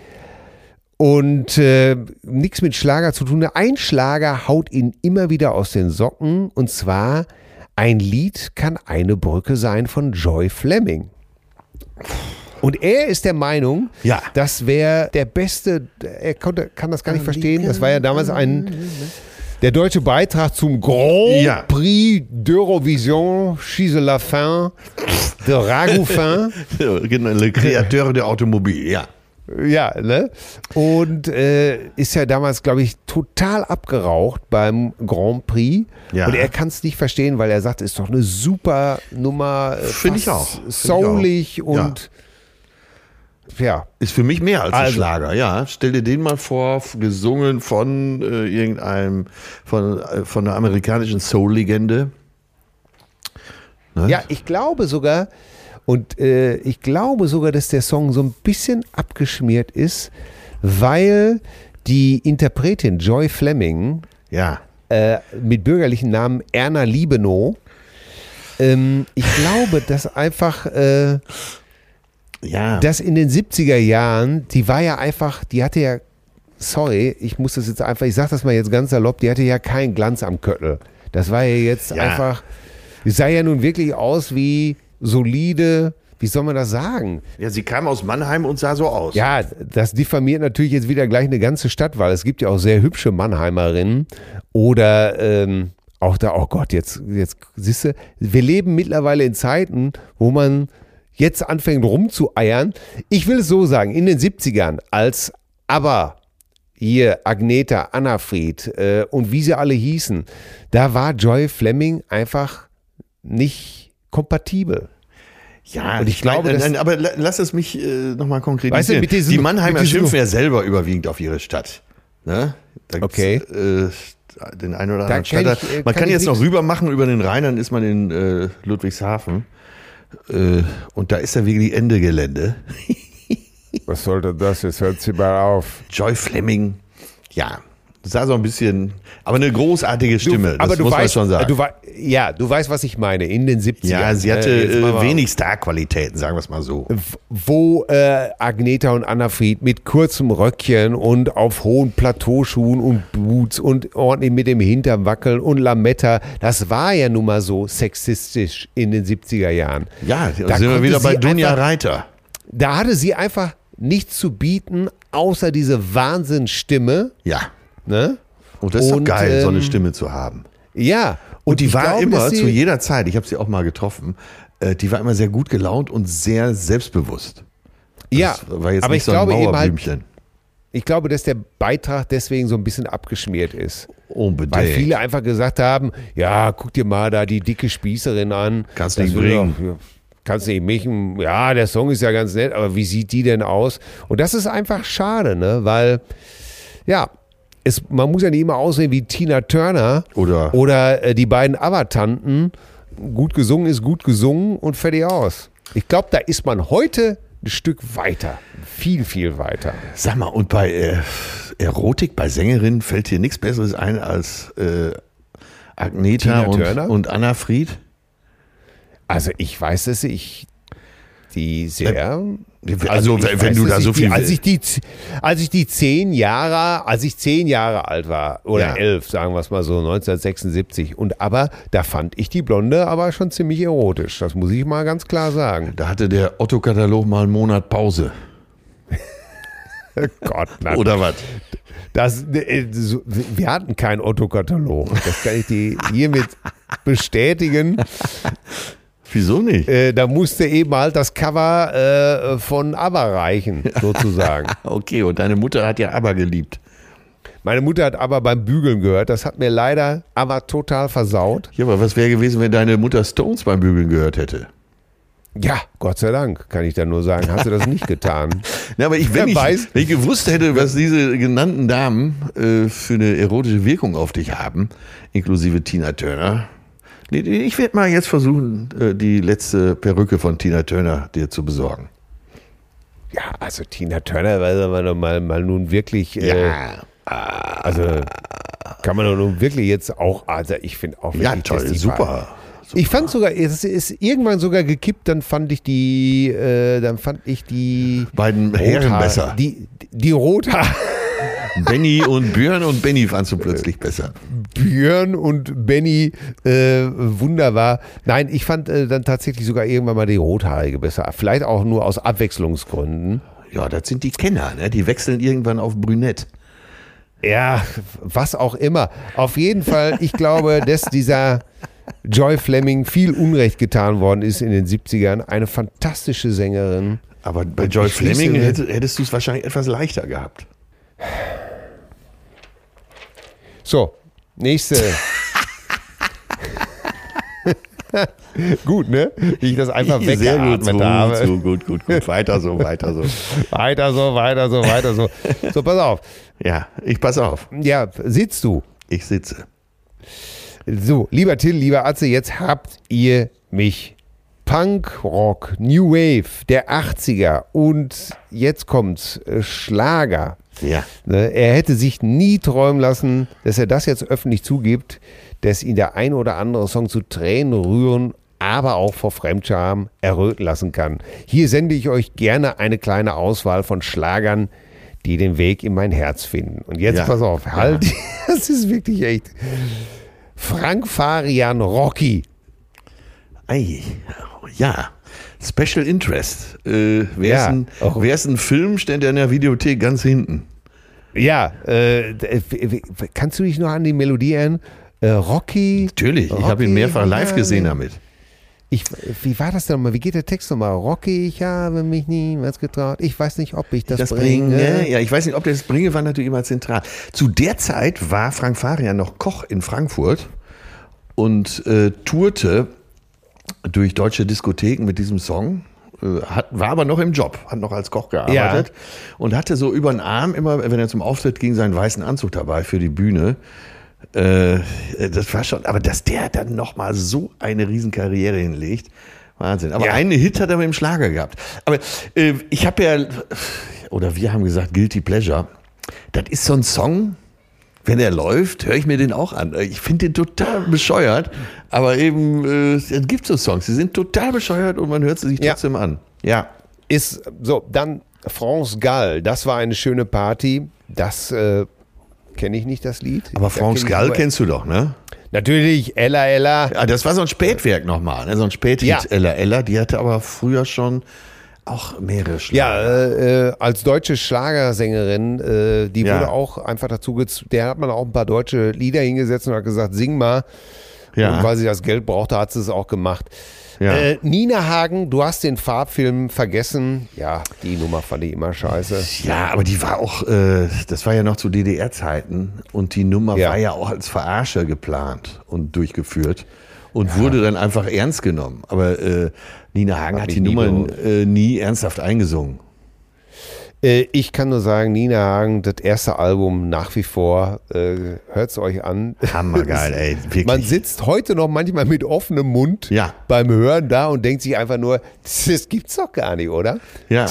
und nichts mit Schlager zu tun hat. Ein Schlager haut ihn immer wieder aus den Socken und zwar ein Lied kann eine Brücke sein von Joy Fleming. Und er ist der Meinung, das wäre der beste, kann das gar nicht verstehen, das war ja damals der deutsche Beitrag zum Grand Prix d'Eurovision, Chise la fin, de Ragoufin. Le Créateur de Automobil, ja. Ja, ne? Und ist ja damals, glaube ich, total abgeraucht beim Grand Prix. Ja. Und er kann es nicht verstehen, weil er sagt, ist doch eine super Nummer. Finde ich auch. Soulig und ja. Ist für mich mehr als ein Schlager, ja. Stell dir den mal vor, gesungen von irgendeinem, von einer amerikanischen Soul-Legende. Ne? Ja, ich glaube sogar, dass der Song so ein bisschen abgeschmiert ist, weil die Interpretin Joy Fleming mit bürgerlichen Namen Erna Liebenow, ich glaube, dass einfach das in den 70er Jahren, die hatte ja, sorry, ich sag das mal jetzt ganz salopp, die hatte ja keinen Glanz am Köttel. Das war ja jetzt einfach, die sah ja nun wirklich aus wie solide, wie soll man das sagen? Ja, sie kam aus Mannheim und sah so aus. Ja, das diffamiert natürlich jetzt wieder gleich eine ganze Stadt, weil es gibt ja auch sehr hübsche Mannheimerinnen oder auch da, oh Gott, jetzt siehst du, wir leben mittlerweile in Zeiten, wo man jetzt anfängt rumzueiern. Ich will es so sagen, in den 70ern, als ABBA hier Agneta, Annafried und wie sie alle hießen, da war Joy Fleming einfach nicht kompatibel. Ja, und ich glaube, aber lass es mich nochmal konkretisieren. Weißt du, die Mannheimer schimpfen ja selber überwiegend auf ihre Stadt. Ne? Da okay. Den einen oder anderen Stadtteil. Man kann jetzt noch rüber machen über den Rhein, dann ist man in Ludwigshafen. Und da ist ja wirklich Ende Gelände. Was sollte das? Jetzt hört sie mal auf. Joy Fleming, ja, sah so ein bisschen, aber eine großartige Stimme, aber das muss man schon sagen. Du weißt, was ich meine, in den 70ern. Ja, sie hatte wenig Starqualitäten, sagen wir es mal so. Wo Agneta und Annafried mit kurzem Röckchen und auf hohen Plateauschuhen und Boots und ordentlich mit dem Hintern wackeln und Lametta, das war ja nun mal so sexistisch in den 70er Jahren. Ja, da sind wir wieder bei Dunja Reiter. Da hatte sie einfach nichts zu bieten, außer diese Wahnsinnsstimme. Ja. Ne? Und das ist doch geil, so eine Stimme zu haben. Ja. Und die war immer zu jeder Zeit, ich habe sie auch mal getroffen, die war immer sehr gut gelaunt und sehr selbstbewusst. Ja, das war jetzt aber nicht so ein Mauerblümchen. Ich glaube, dass der Beitrag deswegen so ein bisschen abgeschmiert ist. Unbedingt. Weil viele einfach gesagt haben, ja, guck dir mal da die dicke Spießerin an. Kannst nicht bringen. Kannst nicht mischen. Ja, der Song ist ja ganz nett, aber wie sieht die denn aus? Und das ist einfach schade, ne? Weil, ja, man muss ja nicht immer aussehen wie Tina Turner oder die beiden ABBA-Tanten. Gut gesungen ist gut gesungen und fertig aus. Ich glaube, da ist man heute ein Stück weiter. Viel, viel weiter. Sag mal, und bei Erotik, bei Sängerinnen fällt dir nichts Besseres ein als Agneta und Annafried? Also ich weiß es, die sehr... Also wenn du da so viel... Als ich 10 Jahre alt war, oder 11, sagen wir es mal so, 1976, aber da fand ich die Blonde aber schon ziemlich erotisch, das muss ich mal ganz klar sagen. Da hatte der Otto-Katalog mal einen Monat Pause. Gott, nein. Oder was? Wir hatten keinen Otto-Katalog, das kann ich dir hiermit bestätigen. Wieso nicht? Da musste eben halt das Cover von ABBA reichen, sozusagen. Okay, und deine Mutter hat ja ABBA geliebt. Meine Mutter hat ABBA beim Bügeln gehört. Das hat mir leider ABBA total versaut. Ja, aber was wäre gewesen, wenn deine Mutter Stones beim Bügeln gehört hätte? Ja, Gott sei Dank, kann ich dann nur sagen. Hat sie das nicht getan. Ja, aber wenn ich gewusst hätte, was diese genannten Damen für eine erotische Wirkung auf dich haben, inklusive Tina Turner... Ich werde mal jetzt versuchen, die letzte Perücke von Tina Turner dir zu besorgen. Ja, also Tina Turner, weil man mal nun wirklich, also kann man nun wirklich jetzt auch, also ich finde auch wirklich, ja, toll, super. Ich fand sogar, es ist irgendwann sogar gekippt, dann fand ich die beiden Herren besser. Die Rothaar. Benny und Björn und Benny fandst du plötzlich besser. Björn und Benny, wunderbar. Nein, ich fand dann tatsächlich sogar irgendwann mal die Rothaarige besser. Vielleicht auch nur aus Abwechslungsgründen. Ja, das sind die Kenner, ne? Die wechseln irgendwann auf Brünett. Ja, was auch immer. Auf jeden Fall, ich glaube, dass dieser Joy Fleming viel Unrecht getan worden ist in den 70ern. Eine fantastische Sängerin. Aber bei Joy Fleming hättest du es wahrscheinlich etwas leichter gehabt. So, nächste. Gut, ne? Wie ich das einfach weggeatmet habe. So, gut. Weiter so. Weiter so. So, pass auf. Ja, ich pass auf. Ja, sitzt du? Ich sitze. So, lieber Till, lieber Atze, jetzt habt ihr mich. Punk, Rock, New Wave, der 80er und jetzt kommt's, Schlager. Ja. Er hätte sich nie träumen lassen, dass er das jetzt öffentlich zugibt, dass ihn der ein oder andere Song zu Tränen rühren, aber auch vor Fremdscham erröten lassen kann. Hier sende ich euch gerne eine kleine Auswahl von Schlagern, die den Weg in mein Herz finden. Und jetzt pass auf, halt, das ist wirklich echt. Frank Farian, Rocky. Ei, ja. Special Interest. Wäre es ein Film, ständ er in der Videothek ganz hinten. Ja, kannst du dich noch an die Melodie erinnern? Rocky? Natürlich, ich habe ihn mehrfach live gesehen damit. Wie war das denn nochmal? Wie geht der Text nochmal? Rocky, ich habe mich niemals getraut. Ich weiß nicht, ob ich das bringe. Ja, ich weiß nicht, ob das bringe, war natürlich immer zentral. Zu der Zeit war Frank Farian noch Koch in Frankfurt und tourte durch deutsche Diskotheken mit diesem Song. War aber noch im Job, hat noch als Koch gearbeitet und hatte so über den Arm immer, wenn er zum Auftritt ging, seinen weißen Anzug dabei für die Bühne. Das war schon, aber dass der dann nochmal so eine Riesenkarriere hinlegt, Wahnsinn. Aber einen Hit hat er mit dem Schlager gehabt. Aber ich habe ja, oder wir haben gesagt, Guilty Pleasure, das ist so ein Song, wenn er läuft, höre ich mir den auch an. Ich finde den total bescheuert, aber eben, es gibt so Songs, die sind total bescheuert und man hört sie sich trotzdem an. Ja. Ist so, dann France Gall, das war eine schöne Party, das kenne ich nicht, das Lied. Aber France Gall kennst du doch, ne? Natürlich, Ella Ella. Ja, das war so ein Spätwerk nochmal, ne? So ein Späthit, Ella Ella, die hatte aber früher schon auch mehrere Schlager. Ja, als deutsche Schlagersängerin, die wurde auch einfach dazu der hat man auch ein paar deutsche Lieder hingesetzt und hat gesagt, sing mal. Ja. Und weil sie das Geld brauchte, hat sie es auch gemacht. Ja. Nina Hagen, du hast den Farbfilm vergessen. Ja, die Nummer fand ich immer scheiße. Ja, aber die war auch, das war ja noch zu DDR-Zeiten und die Nummer war ja auch als Verarsche geplant und durchgeführt und wurde dann einfach ernst genommen. Aber Nina Hagen hat die Nummer nie ernsthaft eingesungen. Ich kann nur sagen, Nina Hagen, das erste Album nach wie vor, hört es euch an. Hammergeil, ey, wirklich. Man sitzt heute noch manchmal mit offenem Mund beim Hören da und denkt sich einfach nur, das gibt's doch gar nicht, oder? Ja.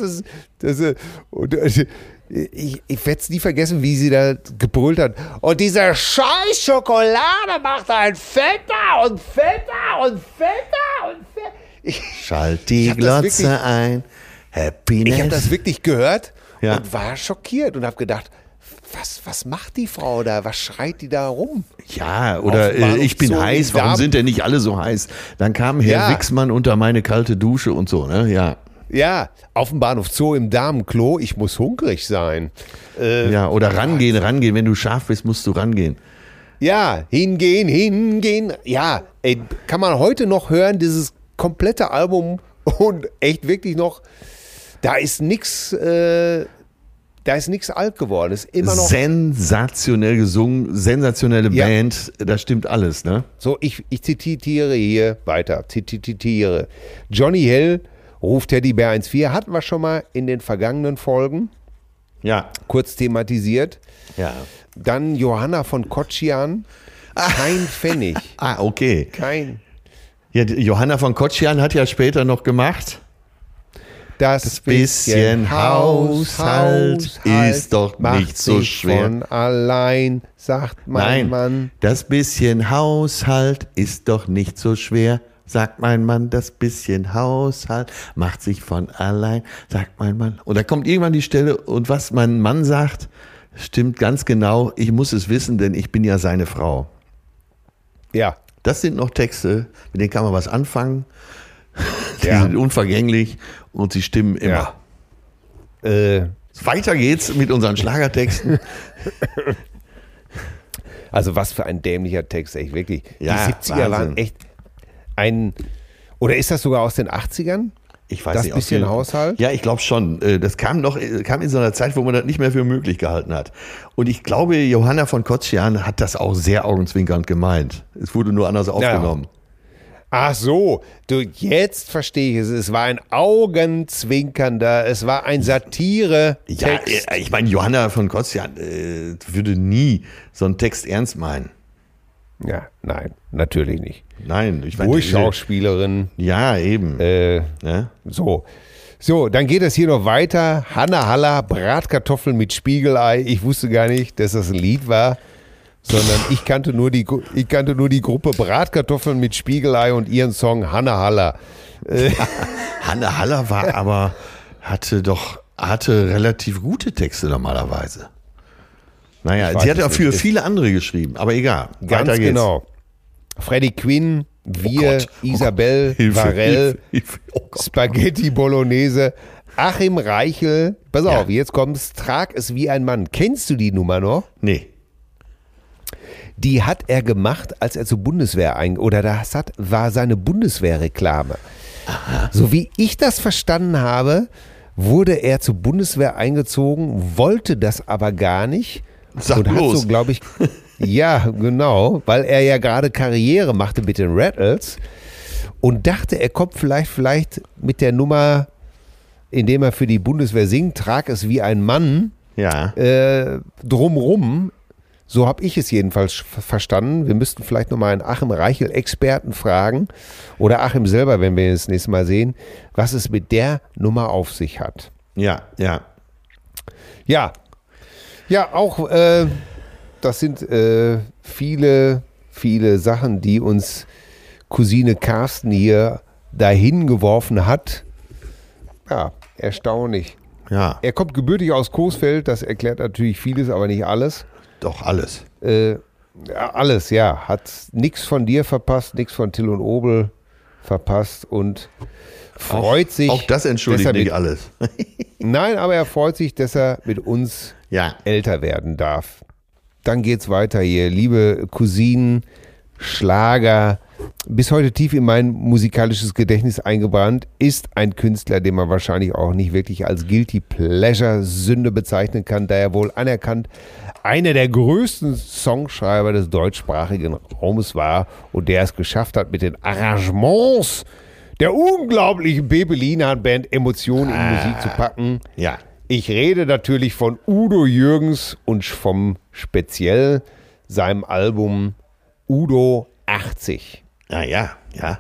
Ich werde es nie vergessen, wie sie da gebrüllt hat. Und diese scheiß Schokolade macht einen fetter und fetter und fetter und fetter. Schalt die Glotze ein. Happiness. Ich habe das wirklich gehört Ja. und war schockiert und habe gedacht, was macht die Frau da? Was schreit die da rum? Ja, oder ich bin heiß, warum sind denn nicht alle so heiß? Dann kam Herr Wixmann unter meine kalte Dusche und so, ne? Ja. Ja, auf dem Bahnhof Zoo im Damenklo, ich muss hungrig sein. Ja, oder rangehen, wenn du scharf bist, musst du rangehen. Ja, hingehen. Ja, ey, kann man heute noch hören, dieses komplette Album und echt wirklich noch, da ist nichts alt geworden. Ist immer noch sensationell gesungen, sensationelle Band, da stimmt alles, ne? So, ich zitiere hier weiter. Zitiere. Johnny Hill ruft Teddybär 1.4, hatten wir schon mal in den vergangenen Folgen kurz thematisiert. Ja. Dann Johanna von Kotschian, kein Pfennig. Okay. Kein. Ja, Johanna von Kotschian hat ja später noch gemacht. Das bisschen Haushalt ist doch nicht so schwer. Von allein, sagt mein Mann. Das bisschen Haushalt ist doch nicht so schwer, sagt mein Mann. Das bisschen Haushalt macht sich von allein, sagt mein Mann. Und da kommt irgendwann die Stelle, und was mein Mann sagt, stimmt ganz genau. Ich muss es wissen, denn ich bin ja seine Frau. Ja. Das sind noch Texte, mit denen kann man was anfangen. Die sind unvergänglich und sie stimmen immer. Weiter geht's mit unseren Schlagertexten. Also was für ein dämlicher Text, echt wirklich. Ja, die 70er waren echt oder ist das sogar aus den 80ern? Ich weiß das nicht. Bisschen Haushalt? Ja, ich glaube schon. Das kam in so einer Zeit, wo man das nicht mehr für möglich gehalten hat. Und ich glaube, Johanna von Kotschian hat das auch sehr augenzwinkernd gemeint. Es wurde nur anders aufgenommen. Ach so, jetzt verstehe ich es. Es war ein augenzwinkernder, es war ein Satire-Text. Ja, ich meine, Johanna von Kotschian würde nie so einen Text ernst meinen. Ja, nein, natürlich nicht. Nein, ich meine, Schauspielerin. Ja, eben. So, dann geht es hier noch weiter. Hanna Haller, Bratkartoffeln mit Spiegelei. Ich wusste gar nicht, dass das ein Lied war, sondern ich kannte nur die Gruppe Bratkartoffeln mit Spiegelei und ihren Song Hanna Haller. Hanna Haller hatte relativ gute Texte normalerweise. Naja, sie hat ja für viele andere geschrieben, aber egal. Ganz genau. Freddie Quinn, Isabel, Varell, Spaghetti Bolognese, Achim Reichel. Pass auf, jetzt kommt's. Trag es wie ein Mann. Kennst du die Nummer noch? Nee. die hat er gemacht, als er zur Bundeswehr war seine Bundeswehrreklame. So wie ich das verstanden habe, wurde er zur Bundeswehr eingezogen, wollte das aber gar nicht. Sag und bloß. hat so, glaube ich, ja, genau, weil er ja gerade Karriere machte mit den Rattles und dachte, er kommt vielleicht mit der Nummer, indem er für die Bundeswehr singt, trag es wie ein Mann, Ja. drumrum. So habe ich es jedenfalls verstanden. Wir müssten vielleicht nochmal einen Achim Reichel-Experten fragen oder Achim selber, wenn wir ihn das nächste Mal sehen, was es mit der Nummer auf sich hat. Ja, ja. Ja, auch das sind viele, viele Sachen, die uns Cousine Carsten hier dahin geworfen hat. Ja, erstaunlich. Ja, Er kommt gebürtig aus Coesfeld, das erklärt natürlich vieles, aber nicht alles. doch alles. Ja, alles, ja. Hat nichts von dir verpasst, nichts von Till und Obel verpasst und freut sich. Auch das entschuldigt dass er nicht alles. Nein, aber er freut sich, dass er mit uns Ja. älter werden darf. Dann geht's weiter hier. Liebe Cousinen, Schlager, bis heute tief in mein musikalisches Gedächtnis eingebrannt, ist ein Künstler, den man wahrscheinlich auch nicht wirklich als Guilty Pleasure Sünde bezeichnen kann, da er wohl anerkannt einer der größten Songschreiber des deutschsprachigen Raumes war und der es geschafft hat, mit den Arrangements der unglaublichen Bebelina-Band Emotionen in Musik zu packen. Ja. Ich rede natürlich von Udo Jürgens und vom speziell seinem Album Udo 80. Ja.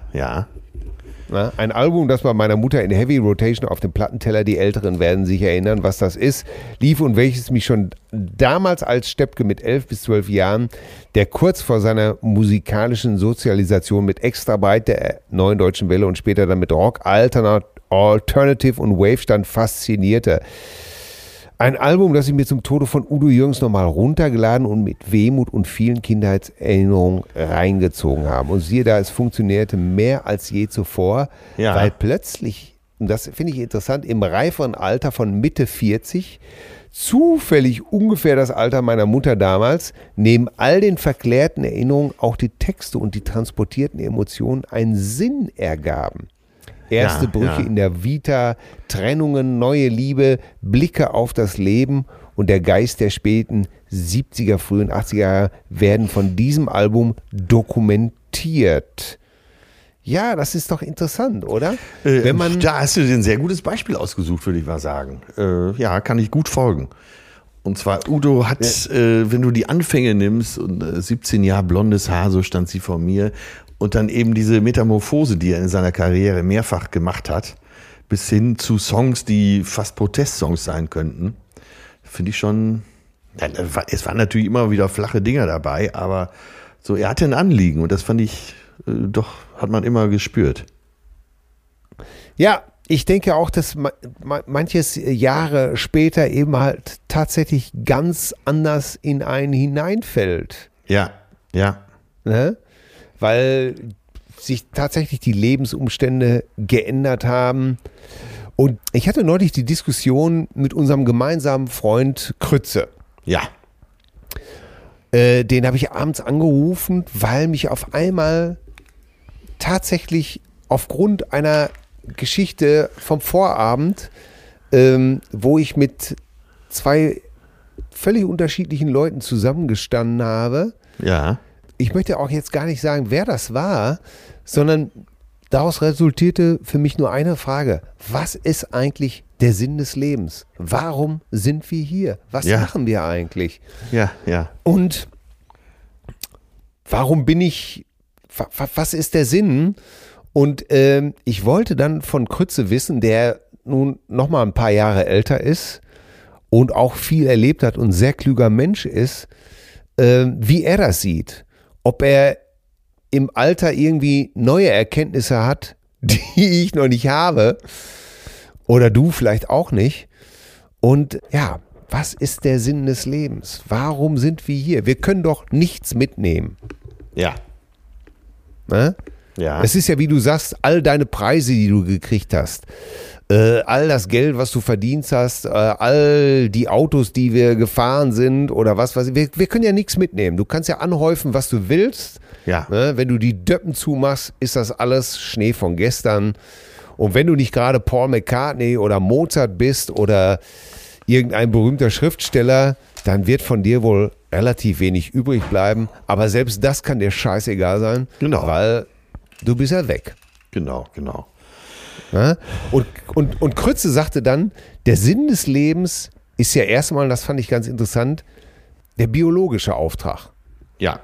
Na, ein Album, das bei meiner Mutter in Heavy Rotation auf dem Plattenteller, die Älteren werden sich erinnern, was das ist, lief und welches mich schon damals als Steppke mit 11 bis 12 Jahren, der kurz vor seiner musikalischen Sozialisation mit Extrabyte der Neuen Deutschen Welle und später dann mit Rock, Alternative und Wave stand, faszinierte. Ein Album, das ich mir zum Tode von Udo Jürgens nochmal runtergeladen und mit Wehmut und vielen Kindheitserinnerungen reingezogen habe. Und siehe da, es funktionierte mehr als je zuvor, Ja. weil plötzlich, und das finde ich interessant, im reiferen Alter von Mitte 40, zufällig ungefähr das Alter meiner Mutter damals, neben all den verklärten Erinnerungen auch die Texte und die transportierten Emotionen einen Sinn ergaben. Erste Brüche in der Vita, Trennungen, neue Liebe, Blicke auf das Leben und der Geist der späten 70er, frühen 80er Jahre werden von diesem Album dokumentiert. Ja, das ist doch interessant, oder? Wenn man Da hast du dir ein sehr gutes Beispiel ausgesucht, würde ich mal sagen. Ja, kann ich gut folgen. Und zwar, Udo hat, wenn du die Anfänge nimmst, und 17 Jahre blondes Haar, so stand sie vor mir, und dann eben diese Metamorphose, die er in seiner Karriere mehrfach gemacht hat, bis hin zu Songs, die fast Protestsongs sein könnten, finde ich schon, es waren natürlich immer wieder flache Dinger dabei, aber so, er hatte ein Anliegen und das fand ich, doch, hat man immer gespürt. Ja, ich denke auch, dass manches Jahre später eben halt tatsächlich ganz anders in einen hineinfällt. Ja. Ne? Weil sich tatsächlich die Lebensumstände geändert haben. Und ich hatte neulich die Diskussion mit unserem gemeinsamen Freund Krütze. Ja. Den habe ich abends angerufen, weil mich auf einmal tatsächlich aufgrund einer Geschichte vom Vorabend, wo ich mit zwei völlig unterschiedlichen Leuten zusammengestanden habe. Ja. Ich möchte auch jetzt gar nicht sagen, wer das war, sondern daraus resultierte für mich nur eine Frage. Was ist eigentlich der Sinn des Lebens? Warum sind wir hier? Was machen wir eigentlich? Ja. Und warum bin ich, was ist der Sinn? Und ich wollte dann von Krütze wissen, der nun noch mal ein paar Jahre älter ist und auch viel erlebt hat und ein sehr klüger Mensch ist, wie er das sieht. Ob er im Alter irgendwie neue Erkenntnisse hat, die ich noch nicht habe oder du vielleicht auch nicht. Und ja, was ist der Sinn des Lebens? Warum sind wir hier? Wir können doch nichts mitnehmen. Ja. Ne? Ja. Es ist ja, wie du sagst, all deine Preise, die du gekriegt hast. all das Geld, was du verdient hast, all die Autos, die wir gefahren sind oder was weiß ich. Wir können ja nichts mitnehmen. Du kannst ja anhäufen, was du willst. Ja. Ne? Wenn du die Döppen zumachst, ist das alles Schnee von gestern. Und wenn du nicht gerade Paul McCartney oder Mozart bist oder irgendein berühmter Schriftsteller, dann wird von dir wohl relativ wenig übrig bleiben. Aber selbst das kann dir scheißegal sein, Genau. weil du bist ja weg. Genau. Ja? Und Krütze sagte dann, der Sinn des Lebens ist ja erstmal, das fand ich ganz interessant, der biologische Auftrag. Ja.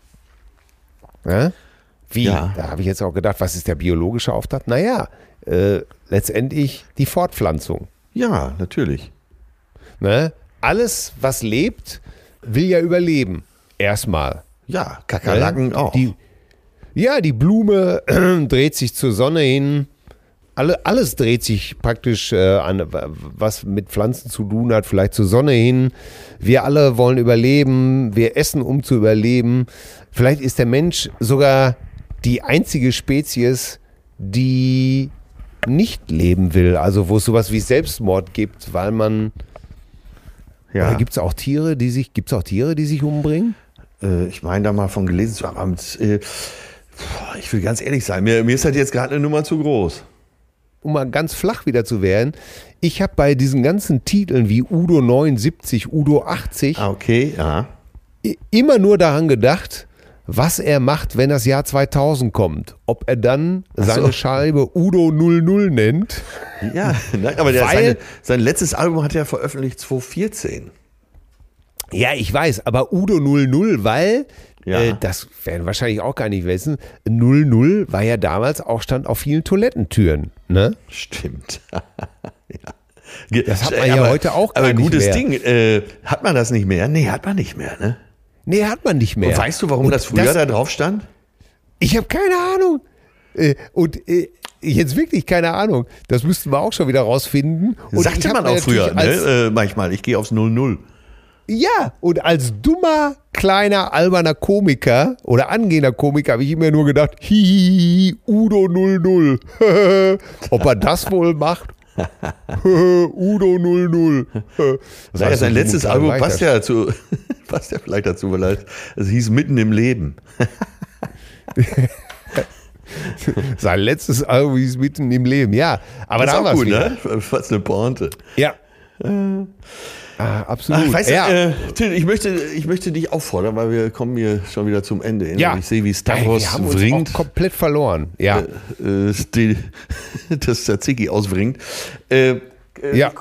Ja? Wie? Ja. Da habe ich jetzt auch gedacht, was ist der biologische Auftrag? Naja, letztendlich die Fortpflanzung. Ja, natürlich. Ne? Alles, was lebt, will ja überleben. Erstmal. Ja, Kakerlaken auch. Die Blume dreht sich zur Sonne hin. Alles dreht sich praktisch an, was mit Pflanzen zu tun hat, vielleicht zur Sonne hin. Wir alle wollen überleben. Wir essen, um zu überleben. Vielleicht ist der Mensch sogar die einzige Spezies, die nicht leben will. Also wo es sowas wie Selbstmord gibt, weil man... Ja. Gibt es auch Tiere, die sich umbringen? Ich meine da mal von gelesen zu haben. Ich will ganz ehrlich sein, mir ist das jetzt gerade eine Nummer zu groß. Um mal ganz flach wieder zu werden, ich habe bei diesen ganzen Titeln wie Udo 79, Udo 80 Okay, ja. immer nur daran gedacht, was er macht, wenn das Jahr 2000 kommt. Ob er dann seine Scheibe Udo 00 nennt. Ja, nein, aber sein letztes Album hat er veröffentlicht 2014. Ja, ich weiß, aber Udo 00, weil, Ja. das werden wahrscheinlich auch gar nicht wissen, 00 war ja damals auch, stand auf vielen Toilettentüren. Ne? Stimmt. Ja. Das hat man ja heute auch gar aber nicht gutes mehr. Ding. Hat man das nicht mehr? Nee, hat man nicht mehr, ne? Nee, hat man nicht mehr. Und weißt du, warum das früher da drauf stand? Ich habe keine Ahnung. Jetzt wirklich keine Ahnung. Das müssten wir auch schon wieder rausfinden. Und Sagte ich hab man mir auch früher, natürlich ne? Manchmal, ich gehe aufs 00. Ja, und als dummer, kleiner, alberner Komiker oder angehender Komiker habe ich immer nur gedacht, hihihi, Udo 00. Ob er das wohl macht? Udo 00. Naja, sein letztes Album passt ja vielleicht dazu, weil es hieß Mitten im Leben. Sein letztes Album hieß Mitten im Leben, ja. Aber Das da ist war auch es gut, wieder. ne? Fast eine Pointe. Ja. Absolut. Ach, weißt du, ja. Till, ich möchte dich auffordern, weil wir kommen hier schon wieder zum Ende hin. Ja. Und ich sehe, wie Stavros Wir haben uns wringt. auch komplett verloren. Ja. Das Tzatziki auswringt. Ja.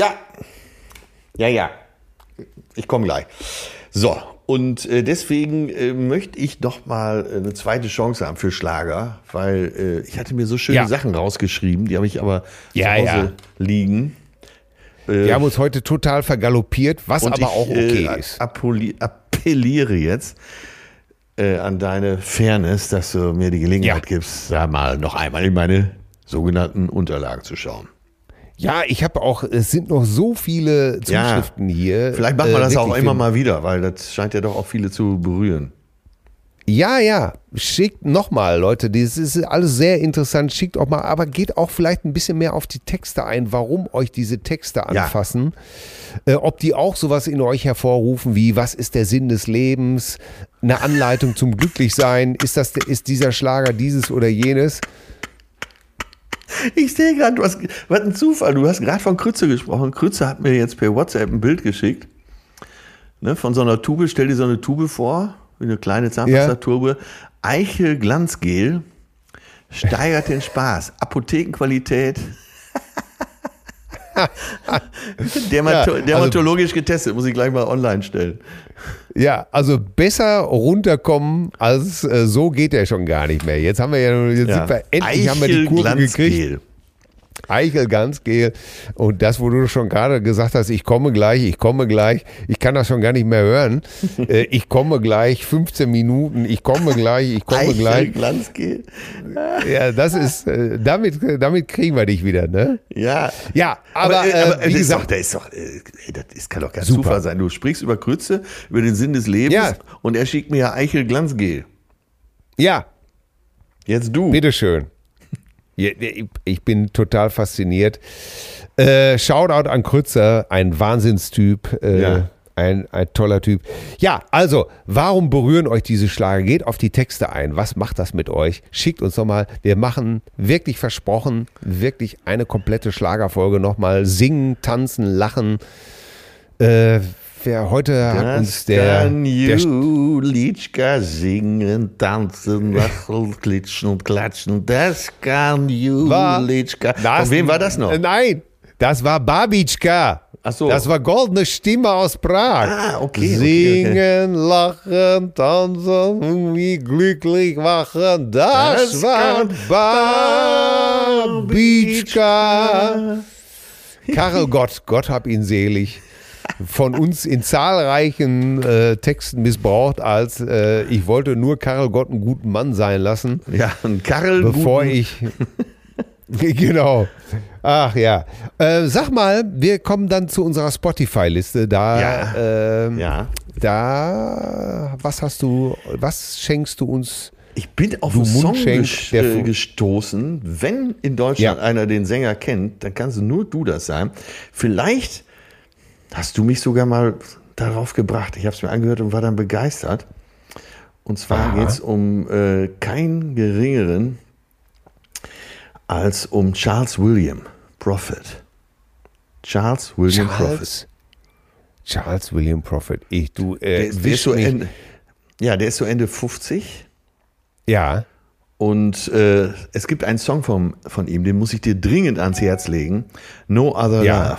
Ja. Ich komme gleich. So, und deswegen möchte ich noch mal eine zweite Chance haben für Schlager, weil ich hatte mir so schöne Sachen rausgeschrieben, die habe ich aber zu Hause liegen. Wir haben uns heute total vergaloppiert, was Und aber auch okay ist. Appelliere jetzt an deine Fairness, dass du mir die Gelegenheit gibst, da mal noch einmal in meine sogenannten Unterlagen zu schauen. Ja, ich habe auch, es sind noch so viele Zuschriften hier. Vielleicht machen wir das auch wirklich immer mal wieder, weil das scheint ja doch auch viele zu berühren. Ja, schickt nochmal, Leute, das ist alles sehr interessant, schickt auch mal, aber geht auch vielleicht ein bisschen mehr auf die Texte ein, warum euch diese Texte anfassen, ob die auch sowas in euch hervorrufen wie, was ist der Sinn des Lebens, eine Anleitung zum Glücklichsein, ist dieser Schlager dieses oder jenes? Ich sehe gerade, was ein Zufall, du hast gerade von Krütze gesprochen. Krütze hat mir jetzt per WhatsApp ein Bild geschickt, ne, von so einer Tube, stell dir so eine Tube vor, wie eine kleine Zahnpastatube, Eichel Glanzgel, steigert den Spaß, Apothekenqualität, dermatologisch getestet, muss ich gleich mal online stellen. Ja, also besser runterkommen als so geht er schon gar nicht mehr. Jetzt sind wir endlich haben wir die Kurve gekriegt. Eichel Glanzgel und das, wo du schon gerade gesagt hast, ich komme gleich, ich kann das schon gar nicht mehr hören. Ich komme gleich, 15 Minuten, ich komme gleich. Eichel Glanzgel? Ja, das ist, damit kriegen wir dich wieder, ne? Ja. Ja, aber wie gesagt. Das kann doch kein Zufall sein. Du sprichst über Krütze, über den Sinn des Lebens und er schickt mir ja Eichel Glanzgel. Ja. Jetzt du. Bitteschön. Ich bin total fasziniert. Shoutout an Krützer, ein Wahnsinnstyp. Ein toller Typ. Ja, also, warum berühren euch diese Schlager? Geht auf die Texte ein. Was macht das mit euch? Schickt uns nochmal. Wir machen wirklich versprochen, wirklich eine komplette Schlagerfolge nochmal. Singen, tanzen, lachen. Wer heute hat uns Julitschka singen, tanzen, lachen, klitschen und klatschen. Das kann Julitschka. Von wem war das noch? Nein, das war Babitschka. Ach so. Das war Goldene Stimme aus Prag. Okay. Singen, lachen, tanzen, irgendwie glücklich machen. Das war Babitschka. Karel Gott, Gott hab ihn selig, von uns in zahlreichen Texten missbraucht als ich wollte nur Karel Gott einen guten Mann sein lassen. Ja, ein Karel. Bevor ich... Genau. Ach ja. Sag mal, wir kommen dann zu unserer Spotify-Liste. Was schenkst du uns? Ich bin auf einen Song gestoßen. Wenn in Deutschland einer den Sänger kennt, dann kannst nur du das sein. Vielleicht hast du mich sogar mal darauf gebracht. Ich habe es mir angehört und war dann begeistert. Und zwar geht es um keinen geringeren als um Charles William Prophet. Charles William Prophet. Charles William Prophet. Der ist so Ende 50. Ja. Und es gibt einen Song von ihm, den muss ich dir dringend ans Herz legen. No Other Love.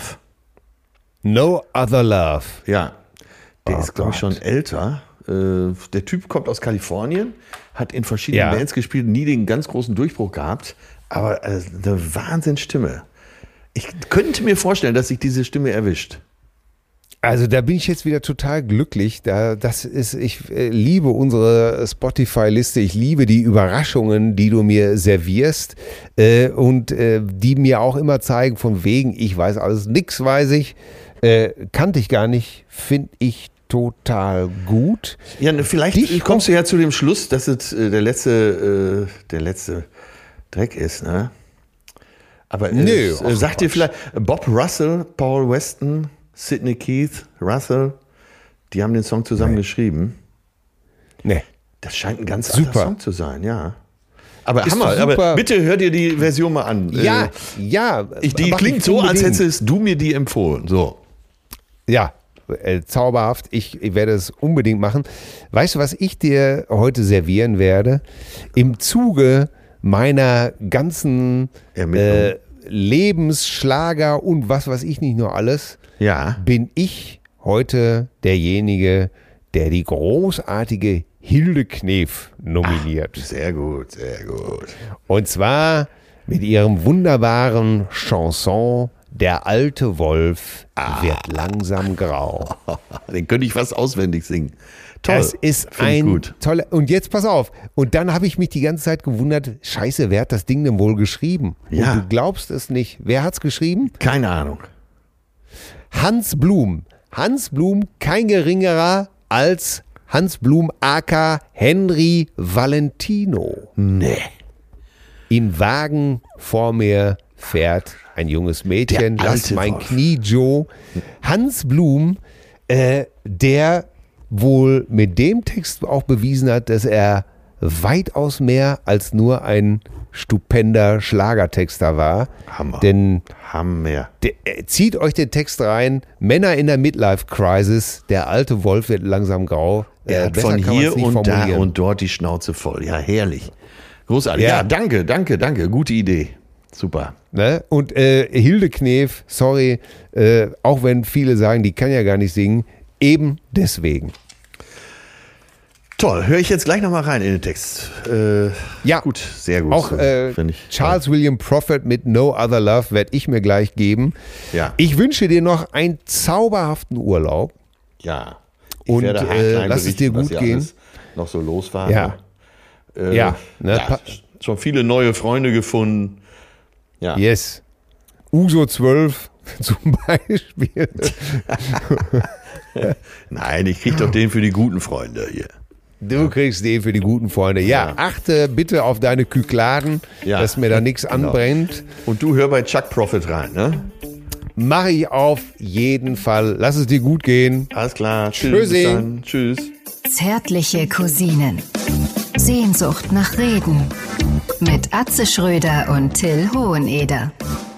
No Other Love. Ja. Der ist, glaube ich, schon älter. Der Typ kommt aus Kalifornien, hat in verschiedenen Bands gespielt, nie den ganz großen Durchbruch gehabt. Aber eine Wahnsinnsstimme. Ich könnte mir vorstellen, dass sich diese Stimme erwischt. Also da bin ich jetzt wieder total glücklich. Ich liebe unsere Spotify-Liste. Ich liebe die Überraschungen, die du mir servierst und die mir auch immer zeigen, von wegen, ich weiß alles, nix weiß ich, kannte ich gar nicht, finde ich total gut. Ja, vielleicht kommst du ja zu dem Schluss, dass es der letzte Dreck ist, ne? Aber sagt dir vielleicht Bob Russell, Paul Weston, Sidney Keith, Russell, die haben den Song zusammen geschrieben. Nee. Das scheint ein ganz alter Song zu sein, ja. Aber Hammer, aber bitte hör dir die Version mal an. Ja. Die klingt so, als hättest du mir die empfohlen. So. Ja, zauberhaft. Ich werde es unbedingt machen. Weißt du, was ich dir heute servieren werde? Im Zuge meiner ganzen Lebensschlager und was weiß ich nicht nur alles, bin ich heute derjenige, der die großartige Hilde Knef nominiert. Sehr gut, sehr gut. Und zwar mit ihrem wunderbaren Chanson Der alte Wolf wird langsam grau. Den könnte ich fast auswendig singen. Toll. Das ist ein toller. Und jetzt pass auf. Und dann habe ich mich die ganze Zeit gewundert, scheiße, wer hat das Ding denn wohl geschrieben? Ja. Und du glaubst es nicht. Wer hat's geschrieben? Keine Ahnung. Hans Blum. Hans Blum, kein geringerer als Hans Blum aka Henry Valentino. Nee. Im Wagen vor mir fährt ein junges Mädchen. Lass mein Knie, Joe. Hans Blum, der wohl mit dem Text auch bewiesen hat, dass er weitaus mehr als nur ein stupender Schlagertexter war. Hammer. Denn Hammer. Zieht euch den Text rein. Männer in der Midlife-Crisis. Der alte Wolf wird langsam grau. Er hat von hier und da und dort die Schnauze voll. Ja, herrlich. Großartig. Ja, danke. Gute Idee. Super. Ne? Und Hilde Knef, sorry, auch wenn viele sagen, die kann ja gar nicht singen, eben deswegen. Toll, höre ich jetzt gleich nochmal rein in den Text. Gut, sehr gut. Auch Charles William Prophet mit No Other Love werde ich mir gleich geben. Ja. Ich wünsche dir noch einen zauberhaften Urlaub. Ja. Und lass es dir gut gehen. Noch so los war. Ja. Schon viele neue Freunde gefunden. Ja. Yes. Uso 12 zum Beispiel. Nein, ich kriege doch den für die guten Freunde hier. Du kriegst den für die guten Freunde. Ja, achte bitte auf deine Kykladen, dass mir da nichts anbrennt. Und du hör bei Chuck Prophet rein, ne? Mach ich auf jeden Fall. Lass es dir gut gehen. Alles klar. Tschüssi. Bis dann. Tschüss. Zärtliche Cousinen. Sehnsucht nach Reden. Mit Atze Schröder und Till Hoheneder.